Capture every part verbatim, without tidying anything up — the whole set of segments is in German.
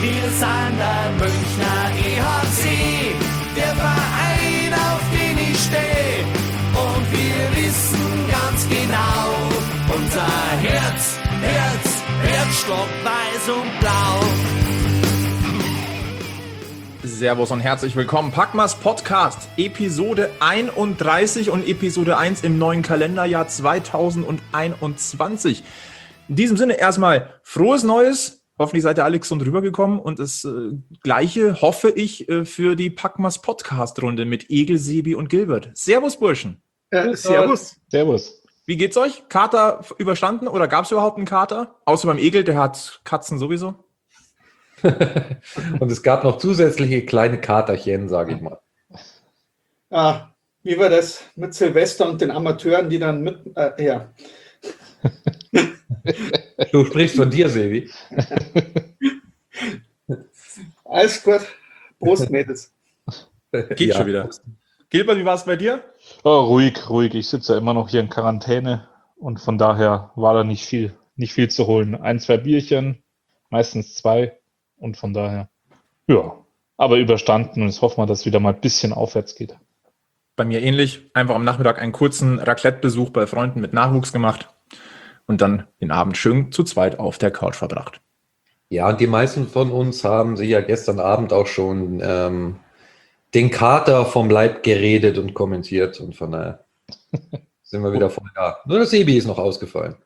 Wir sind der Münchner E H C, der Verein, auf den ich stehe. Und wir wissen ganz genau, unser Herz, Herz, Herzstock, weiß und blau. Servus und herzlich willkommen. Packmas Podcast, Episode einunddreißig und Episode eins im neuen Kalenderjahr zweitausendeinundzwanzig. In diesem Sinne erstmal frohes Neues. Hoffentlich seid ihr alle gesund rübergekommen und das äh, Gleiche hoffe ich äh, für die Packmas Podcast-Runde mit Egel, Sebi und Gilbert. Servus, Burschen. Äh, servus. Servus. Wie geht's euch? Kater überstanden oder gab es überhaupt einen Kater? Außer beim Egel, der hat Katzen sowieso. Und es gab noch zusätzliche kleine Katerchen, sage ich mal. Ah, wie war das mit Silvester und den Amateuren, die dann mit, äh, ja. Du sprichst von dir, Sebi. Alles gut. Prost, Mädels. Geht Ja. schon wieder. Gilbert, wie war es bei dir? Oh, ruhig, ruhig. Ich sitze ja immer noch hier in Quarantäne und von daher war da nicht viel, nicht viel zu holen. Ein, zwei Bierchen, meistens zwei und von daher, ja, aber überstanden und jetzt hoffen wir, dass es wieder mal ein bisschen aufwärts geht. Bei mir ähnlich. Einfach am Nachmittag einen kurzen Raclette-Besuch bei Freunden mit Nachwuchs gemacht und dann den Abend schön zu zweit auf der Couch verbracht. Ja, und die meisten von uns haben sich ja gestern Abend auch schon ähm, den Kater vom Leib geredet und kommentiert und von daher sind wir wieder voll da. Nur der Sebi ist noch ausgefallen.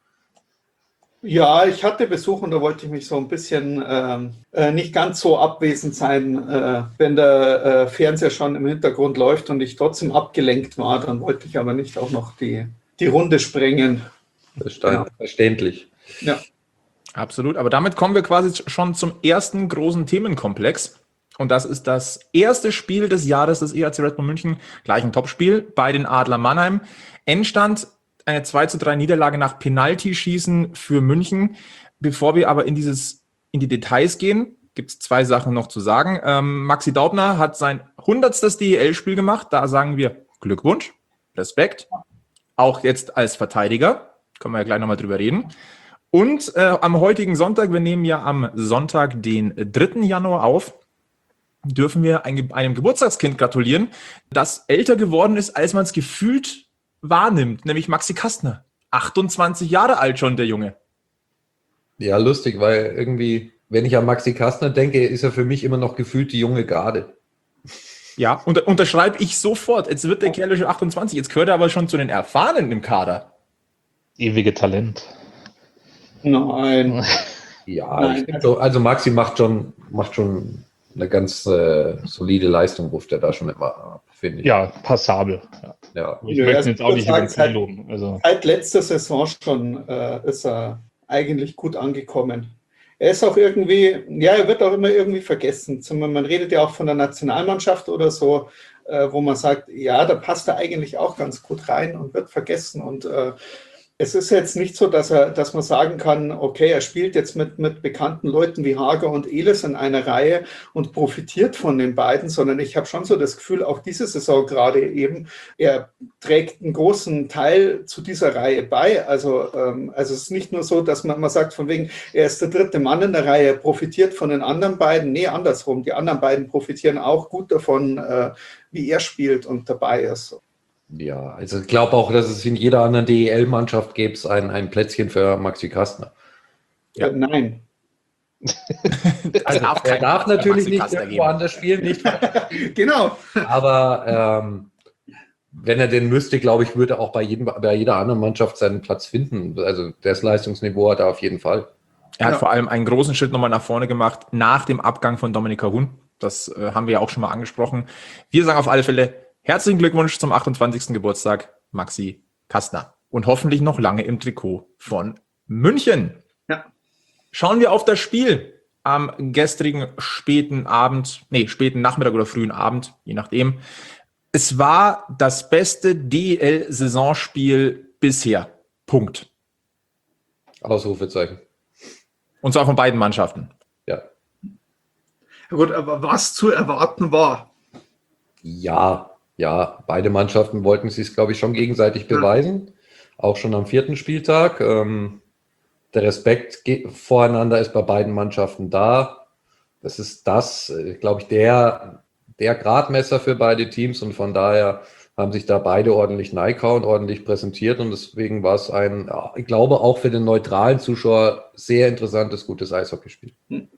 Ja, ich hatte Besuch und da wollte ich mich so ein bisschen ähm, äh, nicht ganz so abwesend sein. Äh, wenn der äh, Fernseher schon im Hintergrund läuft und ich trotzdem abgelenkt war, dann wollte ich aber nicht auch noch die, die Runde sprengen. Verste- Ja. Verständlich. Ja. Absolut, aber damit kommen wir quasi schon zum ersten großen Themenkomplex. Und das ist das erste Spiel des Jahres des E H C Red Bull München. Gleich ein Topspiel bei den Adler Mannheim. Endstand eine zwei zu drei Niederlage nach Penaltyschießen für München. Bevor wir aber in dieses in die Details gehen, gibt es zwei Sachen noch zu sagen. Ähm, Maxi Daubner hat sein hundertstes D E L-Spiel gemacht. Da sagen wir Glückwunsch, Respekt. Auch jetzt als Verteidiger. Können wir ja gleich nochmal drüber reden. Und äh, am heutigen Sonntag, wir nehmen ja am Sonntag den dritten Januar auf, dürfen wir ein, einem Geburtstagskind gratulieren, das älter geworden ist, als man es gefühlt wahrnimmt, nämlich Maxi Kastner. achtundzwanzig Jahre alt schon, der Junge. Ja, lustig, weil irgendwie, wenn ich an Maxi Kastner denke, ist er für mich immer noch gefühlt die junge Garde. Ja, unter, unterschreibe ich sofort. Jetzt wird der Kerl schon achtundzwanzig, jetzt gehört er aber schon zu den Erfahrenen im Kader. Ewige Talent. Nein. Ja, Nein, ich finde so, also Maxi macht schon, macht schon eine ganz äh, solide Leistung, ruft er da schon immer ab, finde ich. Ja, passabel. Ja. Ja. Ich Ja, möchte also ihn jetzt auch ich nicht würde über den sagen, Knie loben. Also, Seit letzter Saison schon äh, ist er eigentlich gut angekommen. Er ist auch irgendwie, ja, er wird auch immer irgendwie vergessen. Zum Beispiel, man redet ja auch von der Nationalmannschaft oder so, äh, wo man sagt, ja, da passt er eigentlich auch ganz gut rein und wird vergessen. Und äh, es ist jetzt nicht so, dass er, dass man sagen kann, okay, er spielt jetzt mit, mit bekannten Leuten wie Hager und Ehlers in einer Reihe und profitiert von den beiden, sondern ich habe schon so das Gefühl, auch diese Saison gerade eben, er trägt einen großen Teil zu dieser Reihe bei. Also, ähm, also es ist nicht nur so, dass man, man sagt von wegen, er ist der dritte Mann in der Reihe, profitiert von den anderen beiden. Nee, andersrum. Die anderen beiden profitieren auch gut davon, äh, wie er spielt und dabei ist. Ja, also ich glaube auch, dass es in jeder anderen D E L-Mannschaft gäbe es ein, ein Plätzchen für Maxi Kastner. Ja. Äh, nein. Also darf Er kein darf Platz für natürlich Maxi nicht Kastner irgendwo geben. anders spielen, nicht? Genau. Aber ähm, wenn er denn müsste, glaube ich, würde er auch bei, jedem, bei jeder anderen Mannschaft seinen Platz finden. Also das Leistungsniveau hat er auf jeden Fall. Er hat Ja. vor allem einen großen Schritt nochmal nach vorne gemacht, nach dem Abgang von Dominik Kahun. Das äh, haben wir ja auch schon mal angesprochen. Wir sagen auf alle Fälle herzlichen Glückwunsch zum achtundzwanzigsten Geburtstag, Maxi Kastner. Und hoffentlich noch lange im Trikot von München. Ja. Schauen wir auf das Spiel am gestrigen späten Abend, nee, späten Nachmittag oder frühen Abend, je nachdem. Es war das beste D E L-Saisonspiel bisher. Punkt. Ausrufezeichen. Und zwar von beiden Mannschaften. Ja. Ja gut, aber was zu erwarten war. Ja, ja, beide Mannschaften wollten sich, glaube ich, schon gegenseitig beweisen. Auch schon am vierten Spieltag. Ähm, der Respekt ge- voreinander ist bei beiden Mannschaften da. das ist das, glaube ich, der, der Gradmesser für beide Teams und von daher haben sich da beide ordentlich und ordentlich präsentiert und deswegen war es ein, ich glaube, auch für den neutralen Zuschauer sehr interessantes, gutes Eishockeyspiel.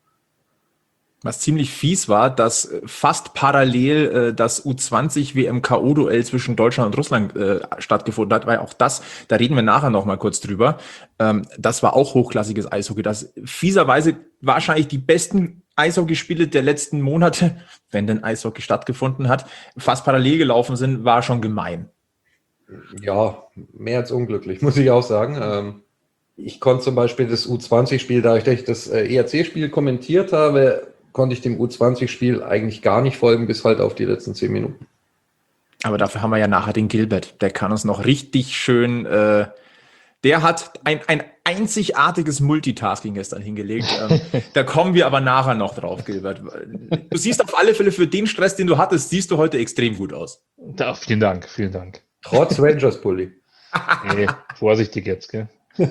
Was ziemlich fies war, dass fast parallel äh, das U zwanzig W M K O-Duell zwischen Deutschland und Russland äh, stattgefunden hat, weil auch das, da reden wir nachher noch mal kurz drüber, ähm, das war auch hochklassiges Eishockey, das fieserweise wahrscheinlich die besten Eishockeyspiele der letzten Monate, wenn denn Eishockey stattgefunden hat, fast parallel gelaufen sind, war schon gemein. Ja, mehr als unglücklich, muss ich auch sagen. Ähm, ich konnte zum Beispiel das U zwanzig-Spiel, da ich das äh, E R C-Spiel kommentiert habe, konnte ich dem U zwanzig-Spiel eigentlich gar nicht folgen, bis halt auf die letzten zehn Minuten. Aber dafür haben wir ja nachher den Gilbert. Der kann uns noch richtig schön, äh, der hat ein, ein einzigartiges Multitasking gestern hingelegt. Ähm, da kommen wir aber nachher noch drauf, Gilbert. Du siehst auf alle Fälle für den Stress, den du hattest, siehst du heute extrem gut aus. Da, vielen Dank, vielen Dank. Trotz Rangers-Pulli. Nee, vorsichtig jetzt, gell?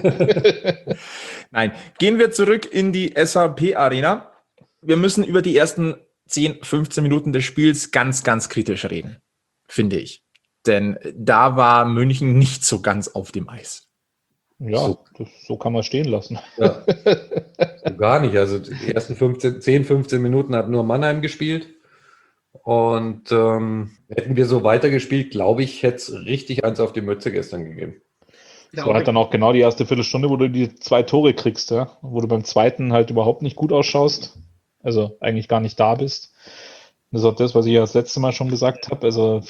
Nein, gehen wir zurück in die S A P-Arena. Wir müssen über die ersten zehn, fünfzehn Minuten des Spiels ganz, ganz kritisch reden, finde ich. Denn da war München nicht so ganz auf dem Eis. Ja, So. das, so kann man stehen lassen. Ja. So gar nicht. Also die ersten fünfzehn, zehn, fünfzehn Minuten hat nur Mannheim gespielt. Und ähm, hätten wir so weitergespielt, glaube ich, hätte es richtig eins auf die Mütze gestern gegeben. Das war halt dann auch genau die erste Viertelstunde, wo du die zwei Tore kriegst, ja? Wo du beim zweiten halt überhaupt nicht gut ausschaust. Also eigentlich gar nicht da bist. Das ist auch das, was ich ja das letzte Mal schon gesagt habe. Also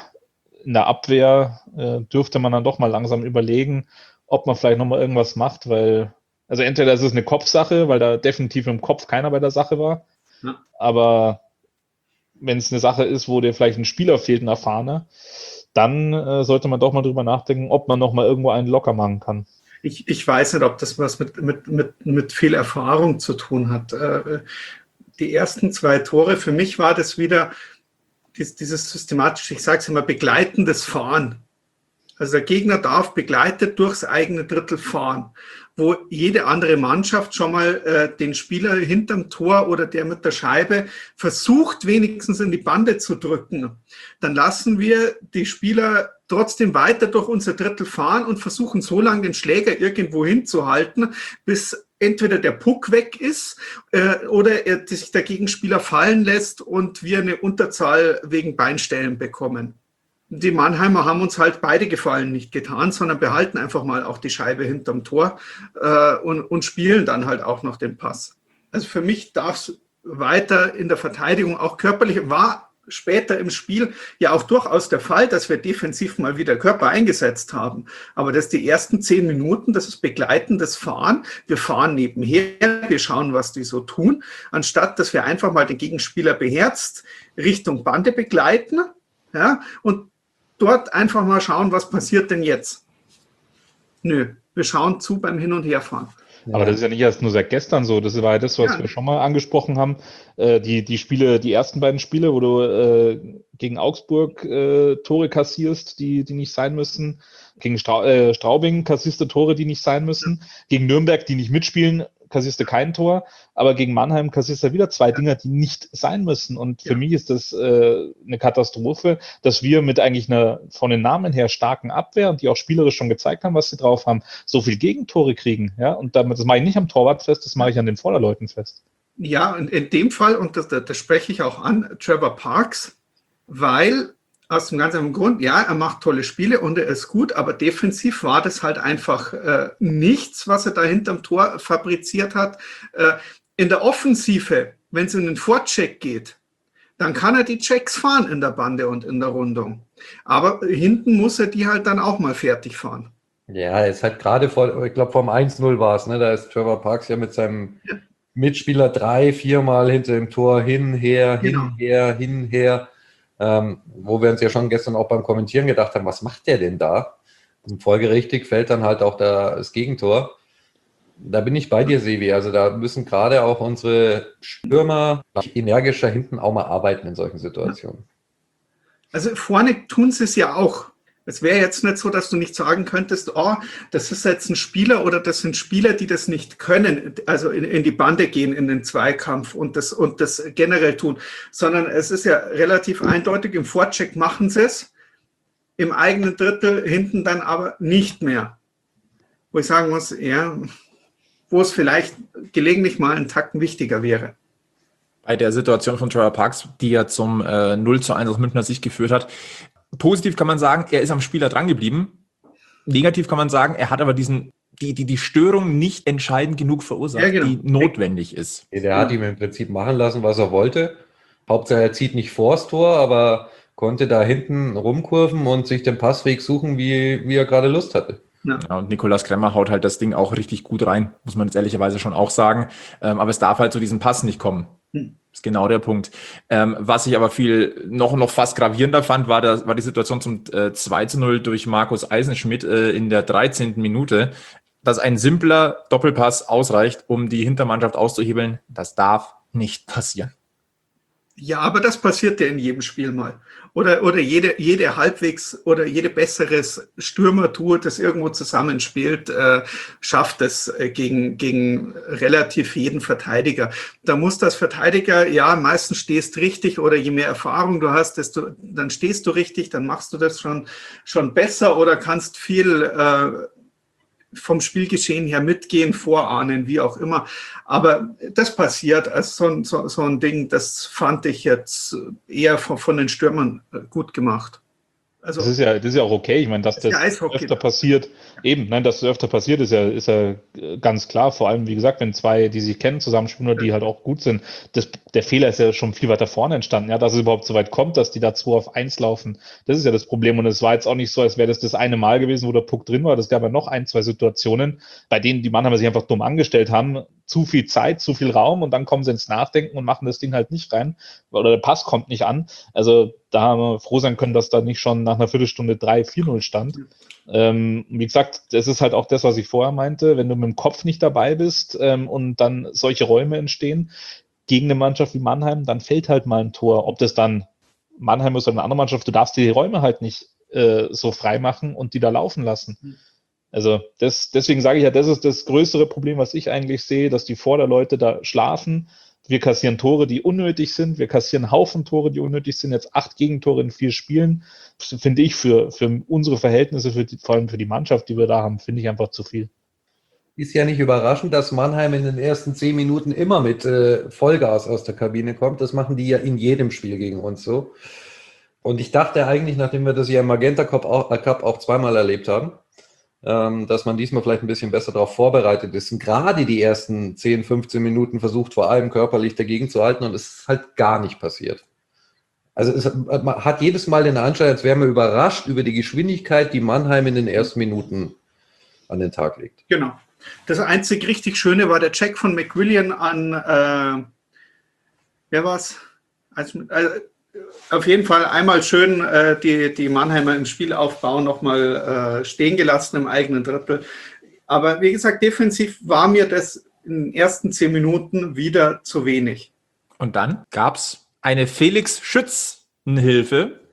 in der Abwehr äh, dürfte man dann doch mal langsam überlegen, ob man vielleicht nochmal irgendwas macht, weil, also entweder ist es eine Kopfsache, weil da definitiv im Kopf keiner bei der Sache war, Ja. aber wenn es eine Sache ist, wo dir vielleicht ein Spieler fehlt, ein erfahrener, dann äh, sollte man doch mal drüber nachdenken, ob man nochmal irgendwo einen locker machen kann. Ich, ich weiß nicht, ob das was mit, mit, mit, mit viel Erfahrung zu tun hat. Äh, die ersten zwei Tore, für mich war das wieder dies, dieses systematische, ich sage es immer, begleitendes Fahren. Also der Gegner darf begleitet durchs eigene Drittel fahren, wo jede andere Mannschaft schon mal äh, den Spieler hinterm Tor oder der mit der Scheibe versucht, wenigstens in die Bande zu drücken. Dann lassen wir die Spieler trotzdem weiter durch unser Drittel fahren und versuchen so lange den Schläger irgendwo hinzuhalten, bis entweder der Puck weg ist äh, oder er sich der Gegenspieler fallen lässt und wir eine Unterzahl wegen Beinstellen bekommen. Die Mannheimer haben uns halt beide Gefallen nicht getan, sondern behalten einfach mal auch die Scheibe hinterm Tor äh, und, und spielen dann halt auch noch den Pass. Also für mich darf es weiter in der Verteidigung auch körperlich, war später im Spiel ja auch durchaus der Fall, dass wir defensiv mal wieder Körper eingesetzt haben. Aber das die ersten zehn Minuten, das ist begleitendes Fahren. Wir fahren nebenher, wir schauen, was die so tun, anstatt dass wir einfach mal den Gegenspieler beherzt Richtung Bande begleiten, ja, und dort einfach mal schauen, was passiert denn jetzt. Nö, wir schauen zu beim Hin- und Herfahren. Aber das ist ja nicht erst nur seit gestern so. Das war ja das, was Ja. wir schon mal angesprochen haben. Äh, die, die Spiele, die ersten beiden Spiele, wo du äh, gegen Augsburg äh, Tore kassierst, die, die nicht sein müssen. Gegen Strau äh, Straubing kassierst du Tore, die nicht sein müssen. Gegen Nürnberg, die nicht mitspielen, kassierst du kein Tor. Aber gegen Mannheim kassierst du wieder zwei Dinger, die nicht sein müssen. Und für Ja. mich ist das äh, eine Katastrophe, dass wir mit eigentlich einer von den Namen her starken Abwehr und die auch spielerisch schon gezeigt haben, was sie drauf haben, so viel Gegentore kriegen. Ja? Und damit, das mache ich nicht am Torwart fest, das mache ich an den Vorderleuten fest. Ja, und in dem Fall, und das, das spreche ich auch an, Trevor Parks, weil aus dem ganz einfachen Grund, ja, er macht tolle Spiele und er ist gut, aber defensiv war das halt einfach äh, nichts, was er da hinterm Tor fabriziert hat. Äh, in der Offensive, wenn es in den Vorcheck geht, dann kann er die Checks fahren in der Bande und in der Rundung. Aber hinten muss er die halt dann auch mal fertig fahren. Ja, es hat gerade vor, ich glaube, vom eins null war es, ne? Da ist Trevor Parks ja mit seinem Ja. Mitspieler drei, viermal hinter dem Tor hin, her, Genau. hin, her, hin, her. Ähm, wo wir uns ja schon gestern auch beim Kommentieren gedacht haben, was macht der denn da? Und folgerichtig fällt dann halt auch da das Gegentor. Da bin ich bei dir, Sevi. Also da müssen gerade auch unsere Stürmer energischer hinten auch mal arbeiten in solchen Situationen. Also vorne tun sie es ja auch. Es wäre jetzt nicht so, dass du nicht sagen könntest, oh, das ist jetzt ein Spieler oder das sind Spieler, die das nicht können, also in, in die Bande gehen, in den Zweikampf und das, und das generell tun, sondern es ist ja relativ eindeutig, im Vorcheck machen sie es, im eigenen Drittel hinten dann aber nicht mehr. Wo ich sagen muss, ja, wo es vielleicht gelegentlich mal einen Tacken wichtiger wäre. Bei der Situation von Trevor Parks, die ja zum äh, null zu eins aus Münchner Sicht geführt hat. Positiv kann man sagen, er ist am Spieler dran geblieben. Negativ kann man sagen, er hat aber diesen, die, die, die Störung nicht entscheidend genug verursacht, ja, genau, die notwendig ist. Der hat ihm im Prinzip machen lassen, was er wollte. Hauptsache er zieht nicht vors Tor, aber konnte da hinten rumkurven und sich den Passweg suchen, wie, wie er gerade Lust hatte. Ja. Ja, und Nikolaus Kremmer haut halt das Ding auch richtig gut rein, muss man jetzt ehrlicherweise schon auch sagen. Ähm, aber es darf halt zu diesem Pass nicht kommen. Hm. Das ist genau der Punkt. Ähm, was ich aber viel noch, noch fast gravierender fand, war, das, war die Situation zum äh, zwei zu null durch Markus Eisenschmidt äh, in der dreizehnten Minute. Dass ein simpler Doppelpass ausreicht, um die Hintermannschaft auszuhebeln, das darf nicht passieren. Ja, aber das passiert ja in jedem Spiel mal. Oder, oder jede, jede halbwegs oder jede besseres Stürmertour, das irgendwo zusammenspielt, äh, schafft es äh, gegen, gegen relativ jeden Verteidiger. Da muss das Verteidiger, ja, meistens stehst richtig oder je mehr Erfahrung du hast, desto, dann stehst du richtig, dann machst du das schon, schon besser oder kannst viel äh, vom Spielgeschehen her mitgehen, vorahnen, wie auch immer. Aber das passiert als so ein, so, so ein Ding, das fand ich jetzt eher von, von den Stürmern gut gemacht. Also, das ist ja, das ist ja auch okay. Ich meine, dass das, das öfter passiert, eben, nein, dass das öfter passiert, ist ja, ist ja ganz klar. Vor allem, wie gesagt, wenn zwei, die sich kennen, zusammenspielen oder die halt auch gut sind, das, der Fehler ist ja schon viel weiter vorne entstanden, ja, dass es überhaupt so weit kommt, dass die da zwei auf eins laufen. Das ist ja das Problem. Und es war jetzt auch nicht so, als wäre das das eine Mal gewesen, wo der Puck drin war. Das gab ja noch ein, zwei Situationen, bei denen die Mannheimer sich einfach dumm angestellt haben. Zu viel Zeit, zu viel Raum und dann kommen sie ins Nachdenken und machen das Ding halt nicht rein. Oder der Pass kommt nicht an. Also da haben wir froh sein können, dass da nicht schon nach einer Viertelstunde drei vier null stand. Ähm, wie gesagt, das ist halt auch das, was ich vorher meinte. Wenn du mit dem Kopf nicht dabei bist ähm, und dann solche Räume entstehen gegen eine Mannschaft wie Mannheim, dann fällt halt mal ein Tor. Ob das dann Mannheim ist oder eine andere Mannschaft, du darfst dir die Räume halt nicht äh, so frei machen und die da laufen lassen. Also das, deswegen sage ich ja, das ist das größere Problem, was ich eigentlich sehe, dass die Vorderleute da schlafen. Wir kassieren Tore, die unnötig sind. Wir kassieren Haufen Tore, die unnötig sind. Jetzt acht Gegentore in vier Spielen, finde ich für, für unsere Verhältnisse, für die, vor allem für die Mannschaft, die wir da haben, finde ich einfach zu viel. Ist ja nicht überraschend, dass Mannheim in den ersten zehn Minuten immer mit äh, Vollgas aus der Kabine kommt. Das machen die ja in jedem Spiel gegen uns so. Und ich dachte eigentlich, nachdem wir das ja im Magenta Cup auch, äh, Cup auch zweimal erlebt haben, ähm, dass man diesmal vielleicht ein bisschen besser darauf vorbereitet ist. Und gerade die ersten zehn, fünfzehn Minuten versucht, vor allem körperlich dagegen zu halten und es ist halt gar nicht passiert. Also es, man hat jedes Mal den Anschein, als wären wir überrascht über die Geschwindigkeit, die Mannheim in den ersten Minuten an den Tag legt. Genau. Das einzig richtig Schöne war der Check von McWillian an, äh, wer war's? Also, äh, auf jeden Fall einmal schön äh, die, die Mannheimer im Spielaufbau nochmal äh, stehen gelassen im eigenen Drittel. Aber wie gesagt, defensiv war mir das in den ersten zehn Minuten wieder zu wenig. Und dann gab es eine Felix-Schützen-Hilfe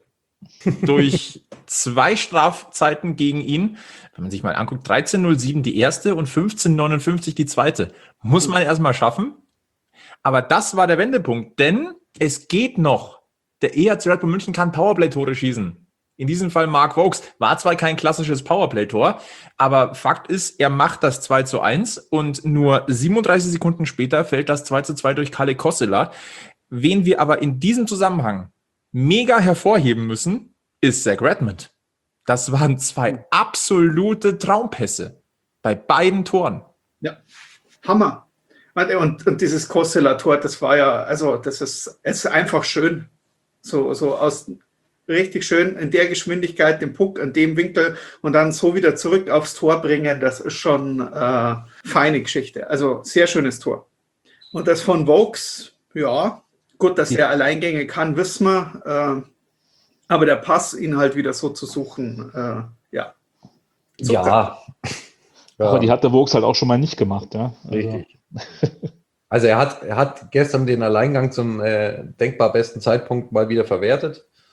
durch zwei Strafzeiten gegen ihn. Wenn man sich mal anguckt, dreizehn null sieben die erste und fünfzehn neunundfünfzig die zweite. Muss man erstmal schaffen. Aber das war der Wendepunkt, denn es geht noch. Der E H C Red Bull München kann Powerplay-Tore schießen. In diesem Fall Mark Vokes. War zwar kein klassisches Powerplay-Tor, aber Fakt ist, er macht das zwei zu eins und nur siebenunddreißig Sekunden später fällt das zwei zu zwei durch Kalle Kossela. Wen wir aber in diesem Zusammenhang mega hervorheben müssen, ist Zach Redmond. Das waren zwei absolute Traumpässe bei beiden Toren. Ja, Hammer. Und, und dieses Kossela-Tor, das war ja, also das ist, es ist einfach schön. So, so aus richtig schön in der Geschwindigkeit, den Puck an dem Winkel und dann so wieder zurück aufs Tor bringen, das ist schon äh, feine Geschichte. Also sehr schönes Tor. Und das von Vokes, ja, gut, dass er Alleingänge kann, wissen wir. Äh, aber der Pass, ihn halt wieder so zu suchen, äh, ja. Super. Ja. Aber die hat der Vokes halt auch schon mal nicht gemacht, ja. Also. Richtig. Also er hat, er hat gestern den Alleingang zum äh, denkbar besten Zeitpunkt mal wieder verwertet.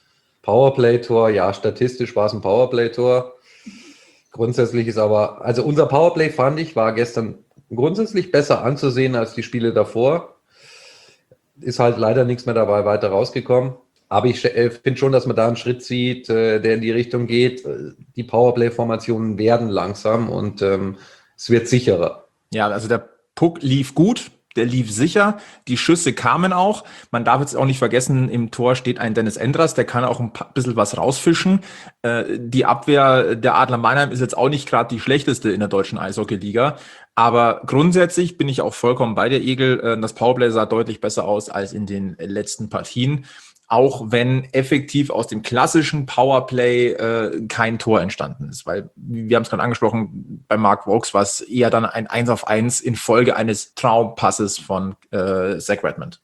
Powerplay-Tor, ja, statistisch war es ein Powerplay-Tor. Grundsätzlich ist aber, also unser Powerplay, fand ich, war gestern grundsätzlich besser anzusehen als die Spiele davor. Ist halt leider nichts mehr dabei weiter rausgekommen. Aber ich äh, finde schon, dass man da einen Schritt sieht, äh, der in die Richtung geht. Die Powerplay-Formationen werden langsam und ähm, es wird sicherer. Ja, also der Puck lief gut. Der lief sicher, die Schüsse kamen auch. Man darf jetzt auch nicht vergessen, im Tor steht ein Dennis Endras, der kann auch ein paar, bisschen was rausfischen. Äh, die Abwehr der Adler Mannheim ist jetzt auch nicht gerade die schlechteste in der deutschen Eishockey-Liga. Aber grundsätzlich bin ich auch vollkommen bei dir, Egel. Äh, das Powerplay sah deutlich besser aus als in den letzten Partien. Auch wenn effektiv aus dem klassischen Powerplay äh, kein Tor entstanden ist. Weil, wir haben es gerade angesprochen, bei Mark Vokes war es eher dann ein eins auf eins in Folge eines Traumpasses von äh, Zach Redmond.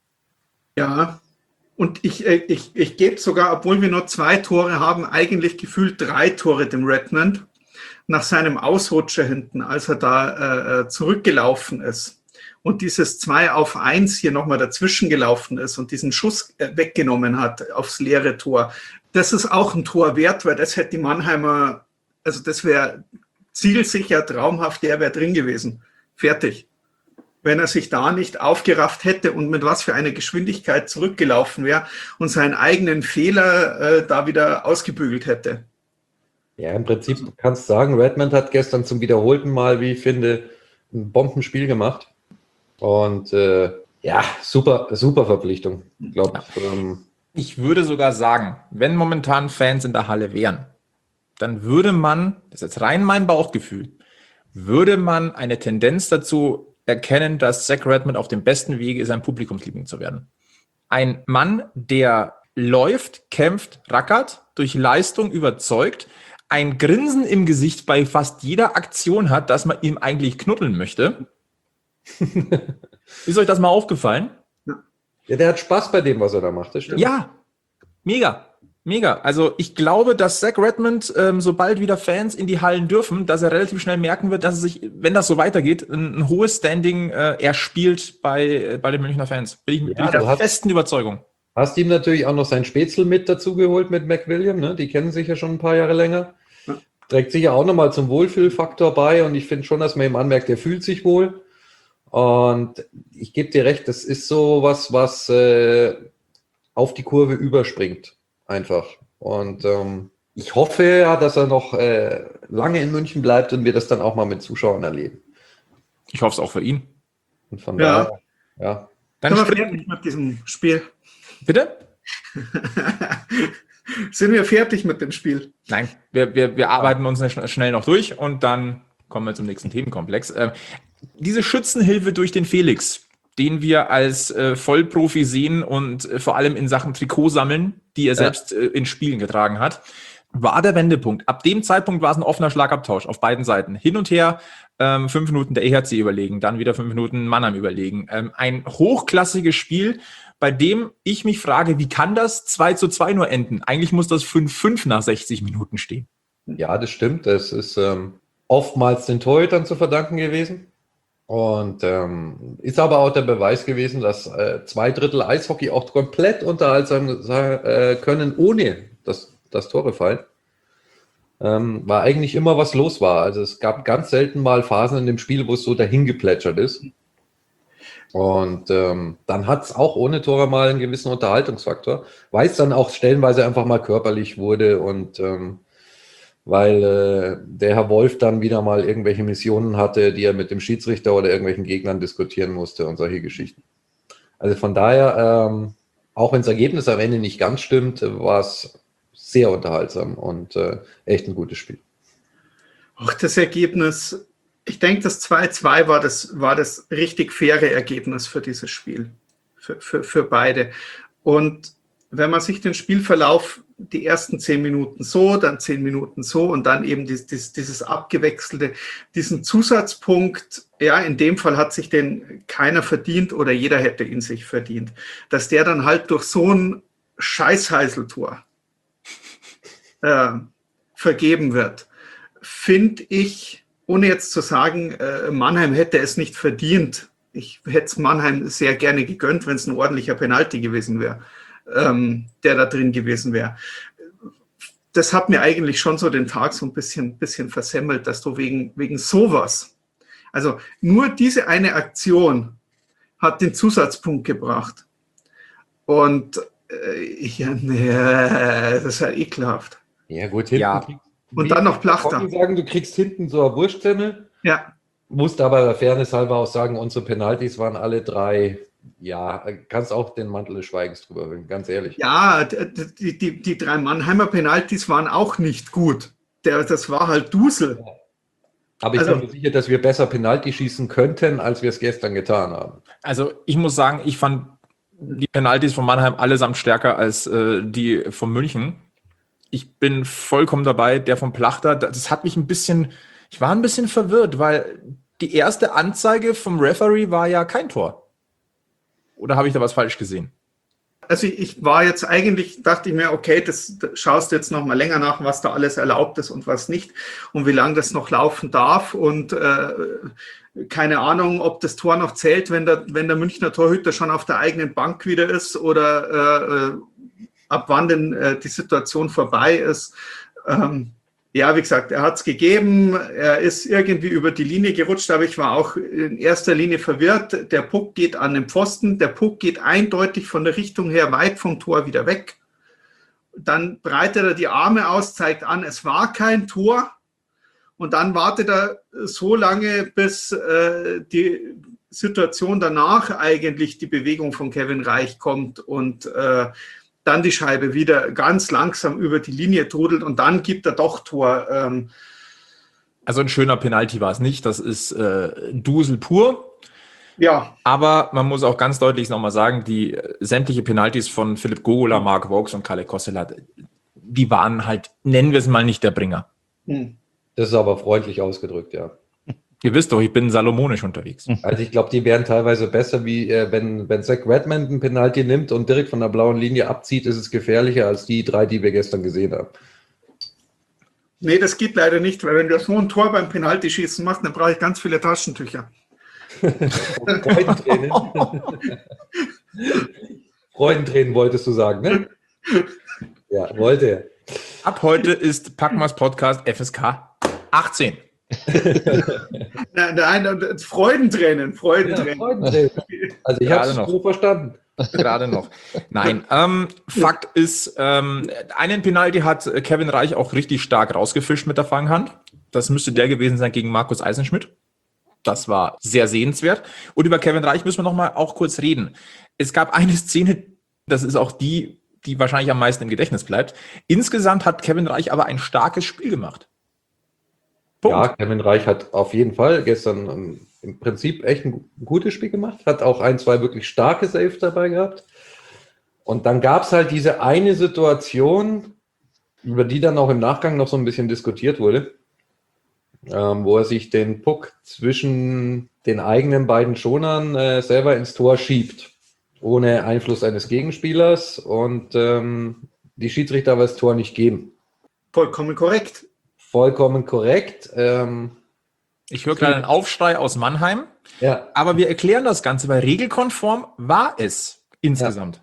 Ja, und ich, ich, ich gebe sogar, obwohl wir nur zwei Tore haben, eigentlich gefühlt drei Tore dem Redmond nach seinem Ausrutscher hinten, als er da äh, zurückgelaufen ist. Und dieses zwei auf eins hier nochmal dazwischen gelaufen ist und diesen Schuss weggenommen hat aufs leere Tor. Das ist auch ein Tor wert, weil das hätte die Mannheimer, also das wäre zielsicher, traumhaft, der wäre drin gewesen. Fertig. Wenn er sich da nicht aufgerafft hätte und mit was für einer Geschwindigkeit zurückgelaufen wäre und seinen eigenen Fehler äh, da wieder ausgebügelt hätte. Ja, im Prinzip kannst du sagen, Redmond hat gestern zum wiederholten Mal, wie ich finde, ein Bombenspiel gemacht. Und äh, ja, super, super Verpflichtung. Ich glaube, ähm, ich würde sogar sagen, wenn momentan Fans in der Halle wären, dann würde man, das ist jetzt rein mein Bauchgefühl, würde man eine Tendenz dazu erkennen, dass Zach Redmond auf dem besten Wege ist, ein Publikumsliebling zu werden. Ein Mann, der läuft, kämpft, rackert, durch Leistung überzeugt, ein Grinsen im Gesicht bei fast jeder Aktion hat, dass man ihm eigentlich knuddeln möchte. Ist euch das mal aufgefallen? ja, der hat Spaß bei dem, was er da macht, das stimmt. Ja, mega, mega. Also ich glaube, dass Zach Redmond, ähm, sobald wieder Fans in die Hallen dürfen, dass er relativ schnell merken wird, dass er sich, wenn das so weitergeht, ein, ein hohes Standing äh, erspielt bei, äh, bei den Münchner Fans. Bin ich, Ja, bin ich der du hast- festen Überzeugung. Hast ihm natürlich auch noch sein Spätzle mit dazu geholt mit McWilliam, ne? Die kennen sich ja schon ein paar Jahre länger. Ja. Trägt sicher auch nochmal zum Wohlfühlfaktor bei und ich finde schon, dass man ihm anmerkt, er fühlt sich wohl. Und ich gebe dir recht, das ist so was, was äh, auf die Kurve überspringt, einfach. Und ähm, ich hoffe ja, dass er noch äh, lange in München bleibt und wir das dann auch mal mit Zuschauern erleben. Ich hoffe es auch für ihn. Und von Ja. daher, ja. Dann Sind wir springen- fertig mit diesem Spiel? Bitte? Sind wir fertig mit dem Spiel? Nein, wir, wir, wir arbeiten uns schn- schnell noch durch und dann kommen wir zum nächsten Themenkomplex. Ähm, diese Schützenhilfe durch den Felix, den wir als äh, Vollprofi sehen und äh, vor allem in Sachen Trikot sammeln, die er Ja. selbst äh, in Spielen getragen hat, war der Wendepunkt. Ab dem Zeitpunkt war es ein offener Schlagabtausch auf beiden Seiten. Hin und her, ähm, fünf Minuten der E H C überlegen, dann wieder fünf Minuten Mannheim überlegen. Ähm, ein hochklassiges Spiel, bei dem ich mich frage, wie kann das zwei zu zwei nur enden? Eigentlich muss das fünf fünf nach sechzig Minuten stehen. Ja, das stimmt. Das ist ähm, oftmals den Torhütern zu verdanken gewesen. Und ähm, ist aber auch der Beweis gewesen, dass äh, zwei Drittel Eishockey auch komplett unterhaltsam sein äh, können, ohne dass, dass Tore fallen. Ähm, war eigentlich immer was los war. Also es gab ganz selten mal Phasen in dem Spiel, wo es so dahin geplätschert ist. Und ähm, dann hat es auch ohne Tore mal einen gewissen Unterhaltungsfaktor, weil es dann auch stellenweise einfach mal körperlich wurde und ähm, weil äh, der Herr Wolf dann wieder mal irgendwelche Missionen hatte, die er mit dem Schiedsrichter oder irgendwelchen Gegnern diskutieren musste und solche Geschichten. Also von daher, ähm, auch wenn das Ergebnis am Ende nicht ganz stimmt, war es sehr unterhaltsam und äh, echt ein gutes Spiel. Auch das Ergebnis, ich denke, das zwei zwei war das, war das richtig faire Ergebnis für dieses Spiel, für, für, für beide. Und wenn man sich den Spielverlauf, die ersten zehn Minuten so, dann zehn Minuten so und dann eben dieses, dieses, dieses abgewechselte, diesen Zusatzpunkt, ja, in dem Fall hat sich den keiner verdient oder jeder hätte ihn sich verdient, dass der dann halt durch so ein Scheißheiseltor äh, vergeben wird, finde ich, ohne jetzt zu sagen, äh, Mannheim hätte es nicht verdient. Ich hätte es Mannheim sehr gerne gegönnt, wenn es ein ordentlicher Penalty gewesen wäre. ähm, der da drin gewesen wäre. Das hat mir eigentlich schon so den Tag so ein bisschen, bisschen versemmelt, dass du wegen, wegen sowas, also nur diese eine Aktion hat den Zusatzpunkt gebracht. Und äh, ja, nee, das ist ja ekelhaft. Ja, gut, hinten. Ja. kriegst- Und wie- dann noch Plachter. Kann ich sagen, du kriegst hinten so eine Wurstsemmel. Ja, Musst aber der Fairness halber auch sagen, unsere Penalties waren alle drei, ja, kannst auch den Mantel des Schweigens drüber bringen, ganz ehrlich. ja die, die, die drei Mannheimer Penalties waren auch nicht gut. Der, das war halt Dusel. Aber ich Also- bin mir sicher, dass wir besser Penalty schießen könnten, als wir es gestern getan haben. Also ich muss sagen, ich fand die Penalties von Mannheim allesamt stärker als äh, die von München. Ich bin vollkommen dabei. Der von Plachter, das hat mich ein bisschen, ich war ein bisschen verwirrt, weil die erste Anzeige vom Referee war ja kein Tor. Oder habe ich da was falsch gesehen? Also ich, ich war jetzt eigentlich, dachte ich mir, okay, das, das schaust du jetzt noch mal länger nach, was da alles erlaubt ist und was nicht und wie lange das noch laufen darf und äh, keine Ahnung, ob das Tor noch zählt, wenn der, wenn der Münchner Torhüter schon auf der eigenen Bank wieder ist oder äh, ab wann denn äh, die Situation vorbei ist. Ähm, ja, wie gesagt, er hat es gegeben, er ist irgendwie über die Linie gerutscht, aber ich war auch in erster Linie verwirrt. Der Puck geht an den Pfosten, der Puck geht eindeutig von der Richtung her weit vom Tor wieder weg. Dann breitet er die Arme aus, zeigt an, es war kein Tor. Und dann wartet er so lange, bis äh, die Situation danach eigentlich die Bewegung von Kevin Reich kommt und äh, dann die Scheibe wieder ganz langsam über die Linie trudelt und dann gibt er doch Tor. Ähm, Also ein schöner Penalty war es nicht. Das ist äh, Dusel pur. ja, Aber man muss auch ganz deutlich nochmal sagen, die äh, sämtliche Penalties von Philipp Gogola, Mark Vokes und Kalle Kossela, die waren halt, nennen wir es mal, nicht der Bringer. hm. Das ist aber freundlich ausgedrückt, ja. Ihr wisst doch, ich bin salomonisch unterwegs. Also ich glaube, die wären teilweise besser, wie äh, wenn, wenn Zach Redmond einen Penalty nimmt und direkt von der blauen Linie abzieht, ist es gefährlicher als die drei, die wir gestern gesehen haben. Nee, das geht leider nicht, weil wenn du so ein Tor beim Penaltyschießen machst, dann brauche ich ganz viele Taschentücher. Freudentränen. Freudentränen wolltest du sagen, ne? Ja, wollte er. Ab heute ist Packmas Podcast F S K achtzehn. Nein, nein, Freudentränen, Ja, Freudentränen. Freudentränen. Also ich habe Gerade es noch. so verstanden. Gerade noch. Nein, ähm, Fakt ist, ähm, einen Penalty hat Kevin Reich auch richtig stark rausgefischt mit der Fanghand. Das müsste der gewesen sein gegen Markus Eisenschmidt. Das war sehr sehenswert. Und über Kevin Reich müssen wir noch mal auch kurz reden. Es gab eine Szene, das ist auch die, die wahrscheinlich am meisten im Gedächtnis bleibt. Insgesamt hat Kevin Reich aber ein starkes Spiel gemacht. Punkt. Ja, Kevin Reich hat auf jeden Fall gestern ähm, im Prinzip echt ein gutes Spiel gemacht, hat auch ein, zwei wirklich starke Saves dabei gehabt. Und dann gab es halt diese eine Situation, über die dann auch im Nachgang noch so ein bisschen diskutiert wurde, ähm, wo er sich den Puck zwischen den eigenen beiden Schonern äh, selber ins Tor schiebt, ohne Einfluss eines Gegenspielers und ähm, die Schiedsrichter aber das Tor nicht geben. Vollkommen korrekt. Vollkommen korrekt. Ähm, Ich höre gerade einen Aufschrei aus Mannheim, ja, aber wir erklären das Ganze, weil regelkonform war es insgesamt.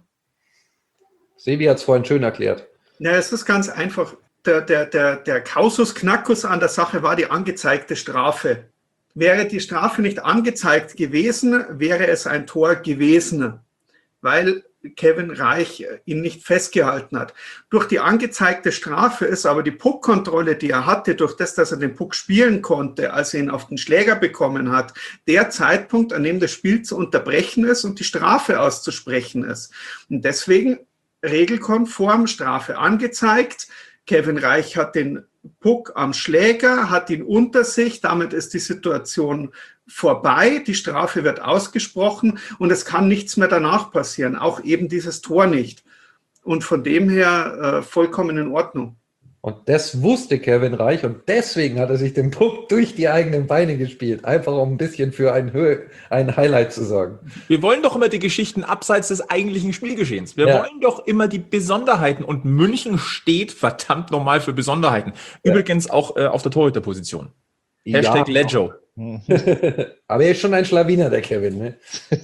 Sebi hat es vorhin schön erklärt. Ja, es ist ganz einfach. Der, der, der, der Kausus Knackus an der Sache war die angezeigte Strafe. Wäre die Strafe nicht angezeigt gewesen, wäre es ein Tor gewesen, weil Kevin Reich ihn nicht festgehalten hat. Durch die angezeigte Strafe ist aber die Puckkontrolle, die er hatte, durch das, dass er den Puck spielen konnte, als er ihn auf den Schläger bekommen hat, der Zeitpunkt, an dem das Spiel zu unterbrechen ist und die Strafe auszusprechen ist. Und deswegen regelkonform Strafe angezeigt. Kevin Reich hat den Puck am Schläger, hat ihn unter sich, damit ist die Situation vorbei, die Strafe wird ausgesprochen und es kann nichts mehr danach passieren, auch eben dieses Tor nicht. Und von dem her äh, vollkommen in Ordnung. Und das wusste Kevin Reich und deswegen hat er sich den Puck durch die eigenen Beine gespielt, einfach um ein bisschen für ein, Hö- ein Highlight zu sorgen. Wir wollen doch immer die Geschichten abseits des eigentlichen Spielgeschehens. Wir Ja. wollen doch immer die Besonderheiten und München steht verdammt normal für Besonderheiten. Ja. Übrigens auch äh, auf der Torhüterposition. Hashtag Ja, Leggio. Aber er ist schon ein Schlawiner, der Kevin. Ne?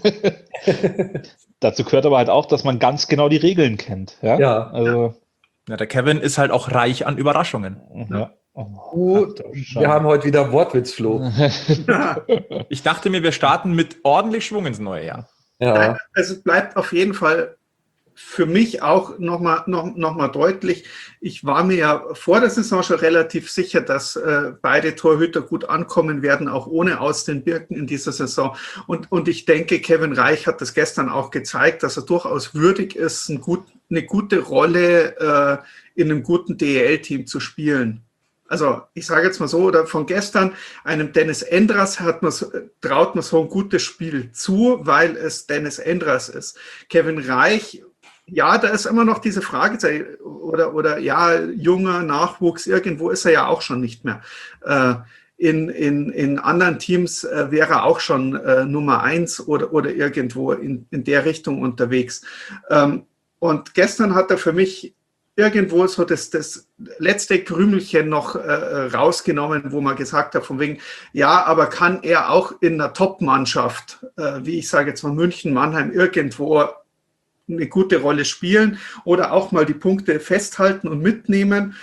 Dazu gehört aber halt auch, dass man ganz genau die Regeln kennt. Ja. Ja. Also, Ja, der Kevin ist halt auch reich an Überraschungen. ja. Gut, wir haben heute wieder Wortwitzflo. Ich dachte mir, wir starten mit ordentlich Schwung ins neue Jahr. Ja. Also es bleibt auf jeden Fall für mich auch nochmal noch, noch mal deutlich, ich war mir ja vor der Saison schon relativ sicher, dass äh, beide Torhüter gut ankommen werden, auch ohne Austin Birken in dieser Saison. Und, und ich denke, Kevin Reich hat das gestern auch gezeigt, dass er durchaus würdig ist, ein gut, eine gute Rolle äh, in einem guten D E L-Team zu spielen. Also ich sage jetzt mal so, oder von gestern, einem Dennis Endras hat man, traut man so ein gutes Spiel zu, weil es Dennis Endras ist. Kevin Reich, ja, da ist immer noch diese Frage, oder, oder ja, junger Nachwuchs, irgendwo ist er ja auch schon nicht mehr. Äh, in, in, in anderen Teams äh, wäre er auch schon äh, Nummer eins oder, oder irgendwo in, in der Richtung unterwegs. Ähm, und gestern hat er für mich irgendwo so das, das letzte Krümelchen noch äh, rausgenommen, wo man gesagt hat, von wegen, ja, aber kann er auch in einer Top-Mannschaft, äh, wie ich sage jetzt mal München, Mannheim, irgendwo eine gute Rolle spielen oder auch mal die Punkte festhalten und mitnehmen.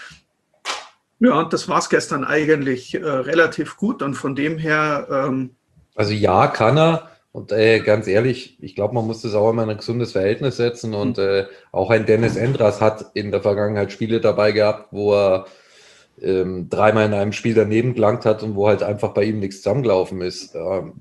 Ja, und das war es gestern eigentlich äh, relativ gut und von dem her... Ähm, also ja, kann er. Und äh, ganz ehrlich, ich glaube, man muss das auch immer in ein gesundes Verhältnis setzen. Und äh, auch ein Dennis Endras hat in der Vergangenheit Spiele dabei gehabt, wo er ähm, dreimal in einem Spiel daneben gelangt hat und wo halt einfach bei ihm nichts zusammengelaufen ist. Ähm,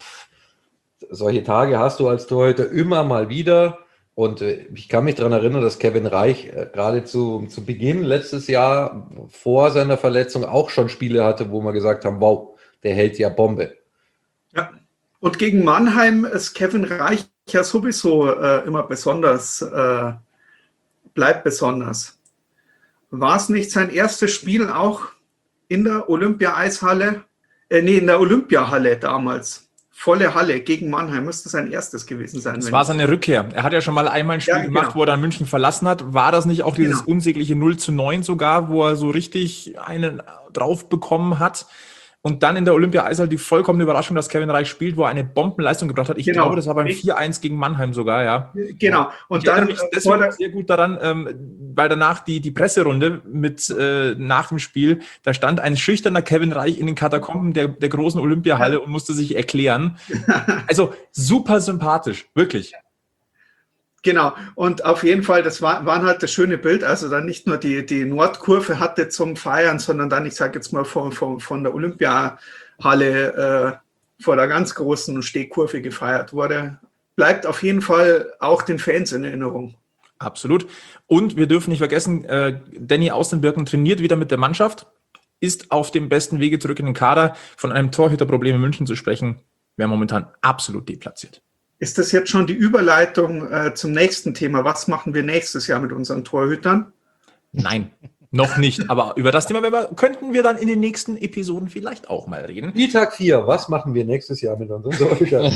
solche Tage hast du als Torhüter immer mal wieder. Und äh, ich kann mich daran erinnern, dass Kevin Reich äh, gerade zu, zu Beginn letztes Jahr vor seiner Verletzung auch schon Spiele hatte, wo wir gesagt haben, wow, der hält ja Bombe. Ja. Und gegen Mannheim ist Kevin Reich ja sowieso äh, immer besonders, äh, bleibt besonders. War es nicht sein erstes Spiel auch in der Olympia-Eishalle? Äh, nee, in der Olympiahalle damals. Volle Halle gegen Mannheim müsste sein erstes gewesen sein. Das war seine Rückkehr. Er hat ja schon mal einmal ein Spiel ja, gemacht, genau. wo er dann München verlassen hat. War das nicht auch dieses genau. unsägliche null zu neun sogar, wo er so richtig einen drauf bekommen hat? Und dann in der Olympia-Eishalle die vollkommene Überraschung, dass Kevin Reich spielt, wo er eine Bombenleistung gebracht hat. Ich genau. glaube, das war beim vier eins gegen Mannheim sogar, ja. Genau. Und ich dann mich deswegen sehr gut daran, ähm, weil danach die, die Presserunde mit äh, nach dem Spiel, da stand ein schüchterner Kevin Reich in den Katakomben der, der großen Olympiahalle ja. und musste sich erklären. Also super sympathisch, wirklich. Genau, und auf jeden Fall, das war, waren halt das schöne Bild, also dann nicht nur die, die Nordkurve hatte zum Feiern, sondern dann, ich sage jetzt mal, von, von, von der Olympiahalle äh, vor der ganz großen Stehkurve gefeiert wurde. Bleibt auf jeden Fall auch den Fans in Erinnerung. Absolut. Und wir dürfen nicht vergessen, äh, Danny Austenbirken trainiert wieder mit der Mannschaft, ist auf dem besten Wege zurück in den Kader. Von einem Torhüterproblem in München zu sprechen, wäre momentan absolut deplatziert. Ist das jetzt schon die Überleitung äh, zum nächsten Thema? Was machen wir nächstes Jahr mit unseren Torhütern? Nein, noch nicht. Aber über das Thema wir, könnten wir dann in den nächsten Episoden vielleicht auch mal reden. Tag vier, was machen wir nächstes Jahr mit unseren Torhütern?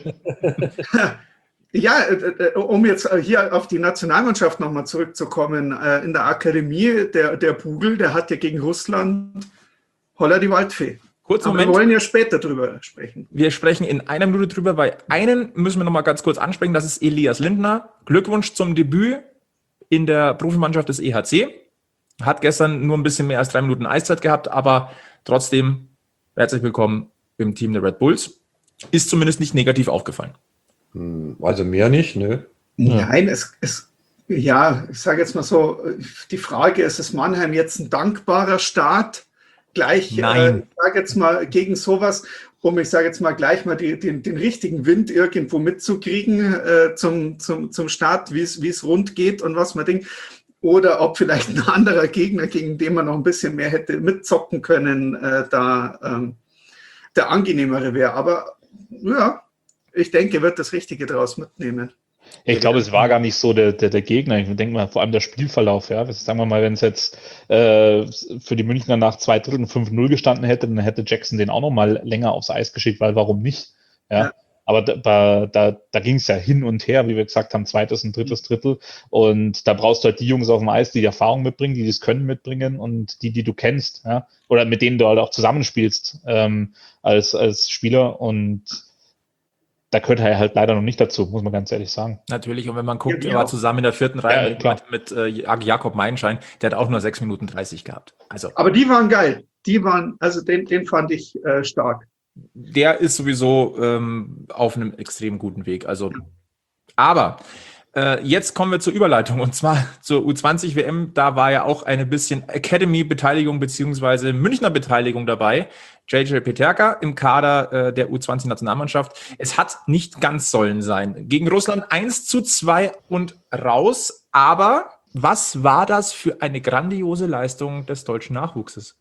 Ja, äh, um jetzt hier auf die Nationalmannschaft nochmal zurückzukommen. Äh, in der Akademie, der, der Bugel, der hat ja gegen Russland Holla die Waldfee. Kurzen Aber Moment. wir wollen ja später drüber sprechen. Wir sprechen in einer Minute drüber, weil einen müssen wir noch mal ganz kurz ansprechen, das ist Elias Lindner. Glückwunsch zum Debüt in der Profimannschaft des E H C. Hat gestern nur ein bisschen mehr als drei Minuten Eiszeit gehabt, aber trotzdem herzlich willkommen im Team der Red Bulls. Ist zumindest nicht negativ aufgefallen. Also mehr nicht, ne? Nein, es ist, ja, ich sage jetzt mal so, die Frage, ist es Mannheim jetzt ein dankbarer Start? Gleich, äh, ich sage jetzt mal, gegen sowas, um, ich sage jetzt mal, gleich mal die, den, den richtigen Wind irgendwo mitzukriegen äh, zum, zum, zum Start, wie es rund geht und was man denkt. Oder ob vielleicht ein anderer Gegner, gegen den man noch ein bisschen mehr hätte mitzocken können, äh, da ähm, der angenehmere wäre. Aber ja, ich denke, wird das Richtige draus mitnehmen. Ja, ich glaube, es war gar nicht so der, der, der Gegner. Ich denke mal, vor allem der Spielverlauf. Ja, sagen wir mal, wenn es jetzt äh, für die Münchner nach zwei Dritteln fünf null gestanden hätte, dann hätte Jackson den auch noch mal länger aufs Eis geschickt, weil warum nicht? Ja, Aber da, da, da ging es ja hin und her, wie wir gesagt haben, zweites und drittes Drittel. Und da brauchst du halt die Jungs auf dem Eis, die die Erfahrung mitbringen, die das Können mitbringen und die, die du kennst, ja, oder mit denen du halt auch zusammenspielst ähm, als, als Spieler. Und da gehört er halt leider noch nicht dazu, muss man ganz ehrlich sagen. Natürlich, und wenn man guckt, Ja, er war auch. zusammen in der vierten Reihe Ja, mit, klar. mit, mit äh, Jakob Meinschein, der hat auch nur sechs Minuten dreißig gehabt. Also Aber die waren geil. Die waren, also den, den fand ich äh, stark. der ist sowieso ähm, auf einem extrem guten Weg. Also, aber äh, jetzt kommen wir zur Überleitung und zwar zur U zwanzig W M. Da war ja auch eine bisschen Academy-Beteiligung beziehungsweise Münchner Beteiligung dabei. J J Peterka im Kader äh, der U zwanzig Nationalmannschaft. Es hat nicht ganz sollen sein. Gegen Russland eins zu zwei und raus. Aber was war das für eine grandiose Leistung des deutschen Nachwuchses?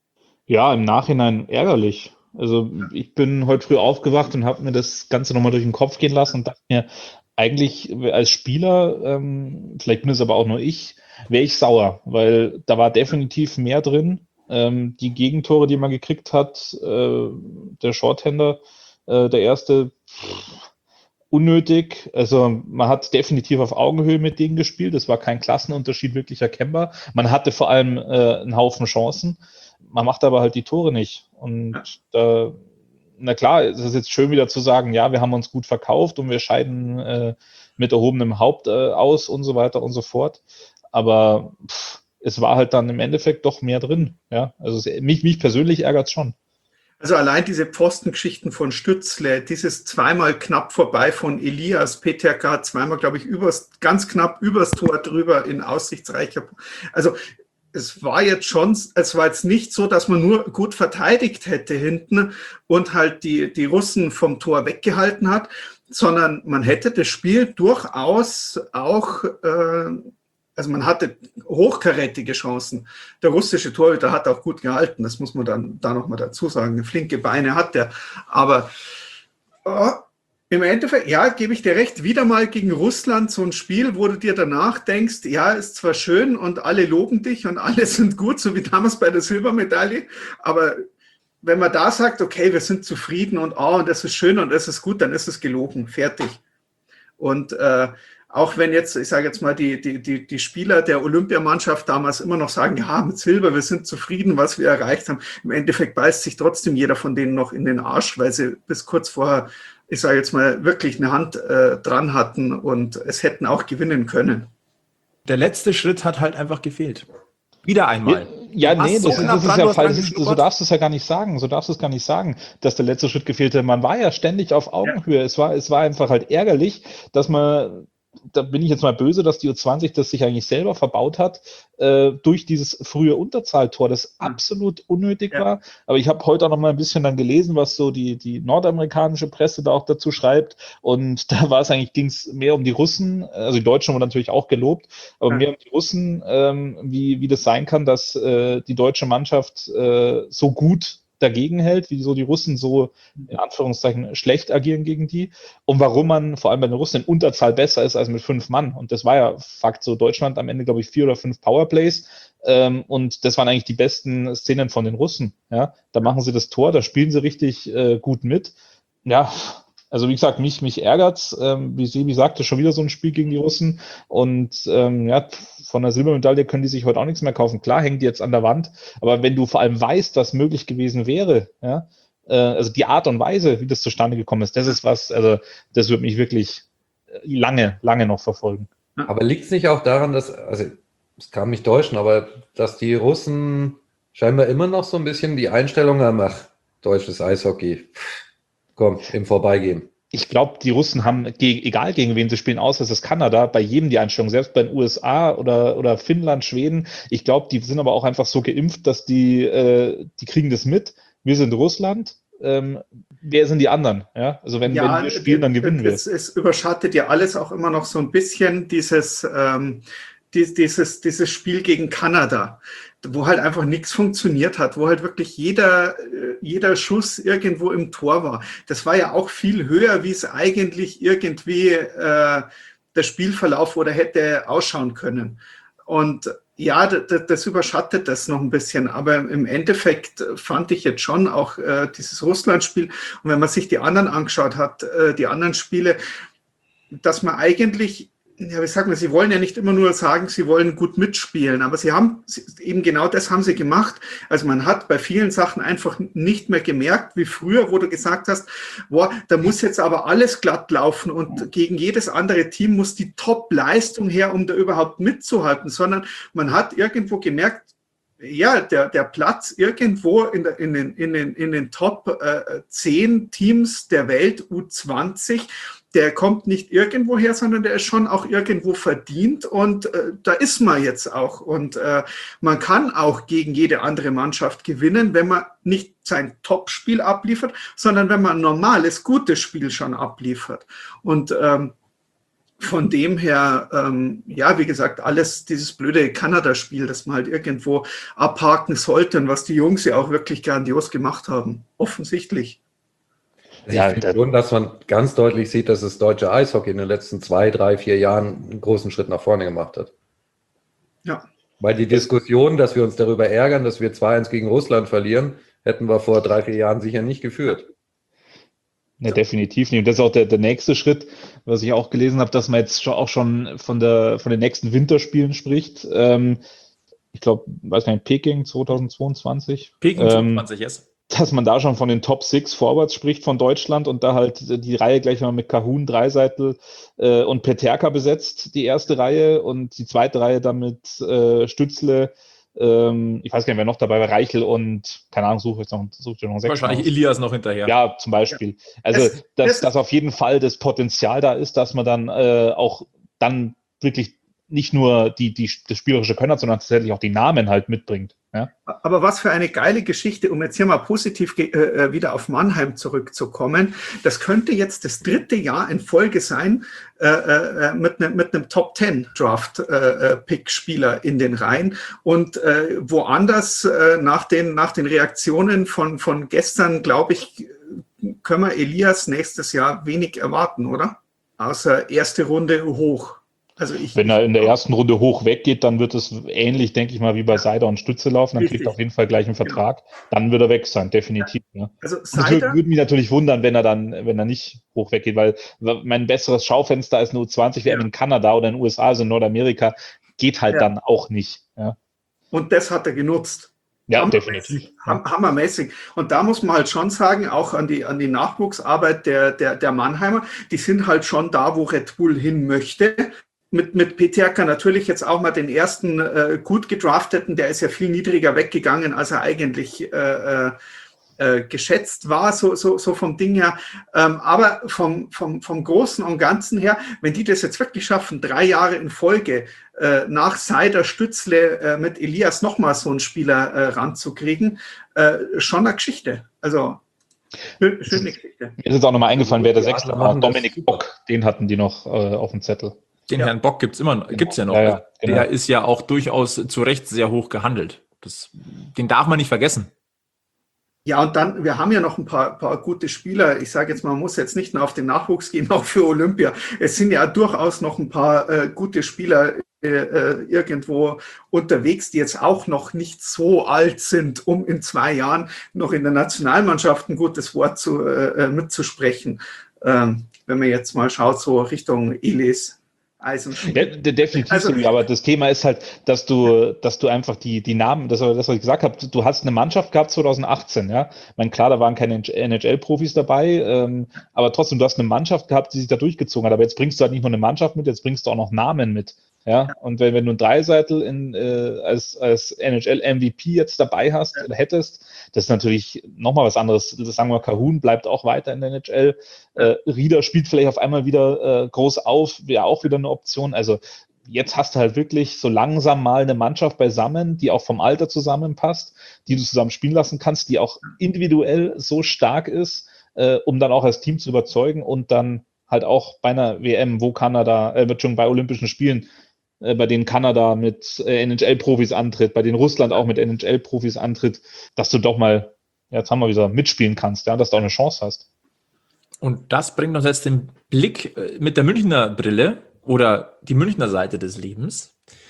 Ja, im Nachhinein ärgerlich. Also ich bin heute früh aufgewacht und habe mir das Ganze nochmal durch den Kopf gehen lassen und dachte mir, eigentlich als Spieler, ähm, vielleicht bin es aber auch nur ich, wäre ich sauer, weil da war definitiv mehr drin. Ähm, die Gegentore, die man gekriegt hat, äh, der Shorthander, äh, der erste, pff, unnötig. Also man hat definitiv auf Augenhöhe mit denen gespielt. Es war kein Klassenunterschied wirklich erkennbar. Man hatte vor allem äh, einen Haufen Chancen. Man macht aber halt die Tore nicht. Und da, na klar, es ist jetzt schön wieder zu sagen, ja, wir haben uns gut verkauft und wir scheiden äh, mit erhobenem Haupt äh, aus und so weiter und so fort. Aber pff, es war halt dann im Endeffekt doch mehr drin. Ja, also es, mich, mich persönlich ärgert es schon. Also allein diese Pfostengeschichten von Stützle, dieses zweimal knapp vorbei von Elias Peterka, zweimal, glaube ich, übers, ganz knapp übers Tor drüber in aussichtsreicher. Also es war jetzt schon, es war jetzt nicht so, dass man nur gut verteidigt hätte hinten und halt die, die Russen vom Tor weggehalten hat, sondern man hätte das Spiel durchaus auch, äh, also man hatte hochkarätige Chancen. Der russische Torhüter hat auch gut gehalten, das muss man dann da nochmal dazu sagen. Flinke Beine hat der, aber oh, im Endeffekt, ja, gebe ich dir recht, wieder mal gegen Russland so ein Spiel, wo du dir danach denkst, ja, ist zwar schön und alle loben dich und alle sind gut, so wie damals bei der Silbermedaille, aber wenn man da sagt, okay, wir sind zufrieden und oh, und das ist schön und das ist gut, dann ist es gelogen, fertig. Und äh, auch wenn jetzt, ich sage jetzt mal, die, die, die, die Spieler der Olympiamannschaft damals immer noch sagen, ja, mit Silber, wir sind zufrieden, was wir erreicht haben, im Endeffekt beißt sich trotzdem jeder von denen noch in den Arsch, weil sie bis kurz vorher, ich sage jetzt mal, wirklich eine Hand äh, dran hatten und es hätten auch gewinnen können. Der letzte Schritt hat halt einfach gefehlt. Wieder einmal. Ja, Du hast nee, so das, ist- knapp das ist dran, ja du hast dran falsch. So geschnuppert. darfst du es ja gar nicht sagen. So darfst du es gar nicht sagen, dass der letzte Schritt gefehlt hat. Man war ja ständig auf Augenhöhe. Es war, es war einfach halt ärgerlich, dass man, da bin ich jetzt mal böse, dass die U zwanzig das sich eigentlich selber verbaut hat, äh, durch dieses frühe Unterzahltor, das absolut unnötig Ja. war. Aber ich habe heute auch noch mal ein bisschen dann gelesen, was so die, die nordamerikanische Presse da auch dazu schreibt. Und da war es eigentlich, ging es mehr um die Russen, also die Deutschen wurden natürlich auch gelobt, aber Ja. mehr um die Russen, ähm, wie, wie das sein kann, dass äh, die deutsche Mannschaft äh, so gut dagegen hält, wie so die Russen so in Anführungszeichen schlecht agieren gegen die und warum man vor allem bei den Russen in Unterzahl besser ist als mit fünf Mann. Und das war ja Fakt so. Deutschland am Ende, glaube ich, vier oder fünf Powerplays ähm, und das waren eigentlich die besten Szenen von den Russen. Ja, da machen sie das Tor, da spielen sie richtig äh, gut mit. Ja, also wie gesagt, mich, mich ärgert's. Ähm, wie Sebi sagte, schon wieder so ein Spiel gegen die Russen. Und ähm, ja, von der Silbermedaille können die sich heute auch nichts mehr kaufen. Klar, hängen die jetzt an der Wand. Aber wenn du vor allem weißt, was möglich gewesen wäre, ja, äh, also die Art und Weise, wie das zustande gekommen ist, das ist was, also das wird mich wirklich lange, lange noch verfolgen. Aber liegt es nicht auch daran, dass, also es kann mich täuschen, aber dass die Russen scheinbar immer noch so ein bisschen die Einstellung haben, ach, deutsches Eishockey, komm, im Vorbeigehen. Ich glaube, die Russen haben, gegen, egal gegen wen sie spielen, außer es ist Kanada, bei jedem die Einstellung, selbst bei den U S A oder, oder Finnland, Schweden. Ich glaube, die sind aber auch einfach so geimpft, dass die, äh, die kriegen das mit. Wir sind Russland. Ähm, wer sind die anderen? Ja, also wenn, wenn wir spielen, dann gewinnen wir. Es, es überschattet ja alles auch immer noch so ein bisschen dieses, ähm, die, dieses, dieses Spiel gegen Kanada, wo halt einfach nichts funktioniert hat, wo halt wirklich jeder, jeder Schuss irgendwo im Tor war. Das war ja auch viel höher, wie es eigentlich irgendwie äh, der Spielverlauf oder hätte ausschauen können. Und Ja, das, das überschattet das noch ein bisschen, aber im Endeffekt fand ich jetzt schon auch äh, dieses Russland-Spiel, und wenn man sich die anderen angeschaut hat, äh, die anderen Spiele, dass man eigentlich, ja, wie sagt man, sie wollen ja nicht immer nur sagen, sie wollen gut mitspielen, aber sie haben eben genau das haben sie gemacht. Also man hat bei vielen Sachen einfach nicht mehr gemerkt, wie früher, wo du gesagt hast, boah, da muss jetzt aber alles glatt laufen und gegen jedes andere Team muss die Top-Leistung her, um da überhaupt mitzuhalten, sondern man hat irgendwo gemerkt, ja, der, der Platz irgendwo in, der, in, den, in, den, in den Top äh, zehn Teams der Welt, U zwanzig, der kommt nicht irgendwo her, sondern der ist schon auch irgendwo verdient, und äh, da ist man jetzt auch. Und äh, man kann auch gegen jede andere Mannschaft gewinnen, wenn man nicht sein Top-Spiel abliefert, sondern wenn man ein normales, gutes Spiel schon abliefert. Und ähm, von dem her, ähm, ja, wie gesagt, alles dieses blöde Kanada-Spiel, das man halt irgendwo abhaken sollte, und was die Jungs ja auch wirklich grandios gemacht haben, offensichtlich. Also Ja, ich finde das- schon, dass man ganz deutlich sieht, dass das deutsche Eishockey in den letzten zwei, drei, vier Jahren einen großen Schritt nach vorne gemacht hat. Ja. Weil die Diskussion, dass wir uns darüber ärgern, dass wir zwei eins gegen Russland verlieren, hätten wir vor drei, vier Jahren sicher nicht geführt. Ne, definitiv nicht. Und das ist auch der, der nächste Schritt, was ich auch gelesen habe, dass man jetzt schon, auch schon von, der, von den nächsten Winterspielen spricht. Ähm, ich glaube, weiß nicht, Peking zweitausendzweiundzwanzig. Peking ähm, zweiundzwanzig, yes. Dass man da schon von den Top Six Forwards spricht von Deutschland und da halt die Reihe gleich mal mit Kahun, Dreiseitel äh, und Peterka besetzt, die erste Reihe, und die zweite Reihe dann mit äh, Stützle, ähm, ich weiß gar nicht, wer noch dabei war, Reichel und, keine Ahnung, suche jetzt noch, suche noch sechs. Wahrscheinlich aus. Elias noch hinterher. Ja, zum Beispiel. Also, Das- dass, das- dass auf jeden Fall das Potenzial da ist, dass man dann äh, auch dann wirklich nicht nur die, die, das spielerische Können hat, sondern tatsächlich auch die Namen halt mitbringt. Ja? Aber was für eine geile Geschichte, um jetzt hier mal positiv ge- äh, wieder auf Mannheim zurückzukommen. Das könnte jetzt das dritte Jahr in Folge sein äh, äh, mit einem mit einem Top Ten Draft äh, Pick Spieler in den Reihen. Und äh, woanders äh, nach den nach den Reaktionen von von gestern, glaube ich, können wir Elias nächstes Jahr wenig erwarten, oder? Außer erste Runde hoch. Also ich, Wenn er in der ersten Runde hoch weggeht, dann wird es ähnlich, denke ich mal, wie bei Seider und Stütze laufen. Dann Richtig. kriegt er auf jeden Fall gleich einen Vertrag. Dann wird er weg sein, definitiv. Ja. also Das Seider, würde mich natürlich wundern, wenn er dann, wenn er nicht hoch weggeht, weil mein besseres Schaufenster ist eine U zwanzig W M in Kanada oder in den U S A, also in Nordamerika, geht halt Ja. dann auch nicht. Ja, und das hat er genutzt. ja Hammermäßig. definitiv. Ham- Hammermäßig. Und da muss man halt schon sagen, auch an die, an die Nachwuchsarbeit der, der, der Mannheimer, die sind halt schon da, wo Red Bull hin möchte. Mit, mit Peterka natürlich jetzt auch mal den ersten äh, gut gedrafteten, der ist ja viel niedriger weggegangen, als er eigentlich äh, äh, geschätzt war, so, so, so vom Ding her. Ähm, aber vom, vom, vom Großen und Ganzen her, wenn die das jetzt wirklich schaffen, drei Jahre in Folge äh, nach Seider, Stützle äh, mit Elias nochmal so einen Spieler äh, ranzukriegen, äh, schon eine Geschichte. Also schön, schöne Geschichte. Mir ist jetzt auch nochmal eingefallen, wer der Die Sechste Adler war. machen das Dominik super. Bock, den hatten die noch äh, auf dem Zettel. Den Ja. Herrn Bock gibt's immer, noch- gibt's ja noch. Ja, ja, genau. Der ist ja auch durchaus zu Recht sehr hoch gehandelt. Das, den darf man nicht vergessen. Ja, und dann, wir haben ja noch ein paar, paar gute Spieler. Ich sage jetzt mal, man muss jetzt nicht nur auf den Nachwuchs gehen, auch für Olympia. Es sind ja durchaus noch ein paar äh, gute Spieler äh, äh, irgendwo unterwegs, die jetzt auch noch nicht so alt sind, um in zwei Jahren noch in der Nationalmannschaft ein gutes Wort zu, äh, mitzusprechen. Ähm, wenn man jetzt mal schaut, so Richtung Elis, Eisenschmidt. De de definitiv, Also- Sebi, aber das Thema ist halt, dass du, dass du einfach die, die Namen, das war das, was ich gesagt habe, du hast eine Mannschaft gehabt zweitausendachtzehn, ja. Ich meine, klar, da waren keine N H L-Profis dabei, ähm, aber trotzdem, du hast eine Mannschaft gehabt, die sich da durchgezogen hat. Aber jetzt bringst du halt nicht nur eine Mannschaft mit, jetzt bringst du auch noch Namen mit. Ja, und wenn, wenn du einen Dreiseitel in, äh, als, als N H L-M V P jetzt dabei hast oder hättest, das ist natürlich nochmal was anderes. Das sagen wir, Kahun bleibt auch weiter in der N H L. Äh, Rieder spielt vielleicht auf einmal wieder äh, groß auf, wäre auch wieder eine Option. Also jetzt hast du halt wirklich so langsam mal eine Mannschaft beisammen, die auch vom Alter zusammenpasst, die du zusammen spielen lassen kannst, die auch individuell so stark ist, äh, um dann auch als Team zu überzeugen und dann halt auch bei einer W M, wo Kanada, äh, schon bei Olympischen Spielen, äh, bei denen Kanada mit äh, N H L-Profis antritt, bei denen Russland auch mit N H L-Profis antritt, dass du doch mal, ja, jetzt haben wir wieder, mitspielen kannst, ja, dass du auch eine Chance hast. Und das bringt uns jetzt den Blick äh, mit der Münchner Brille oder die Münchner Seite des Lebens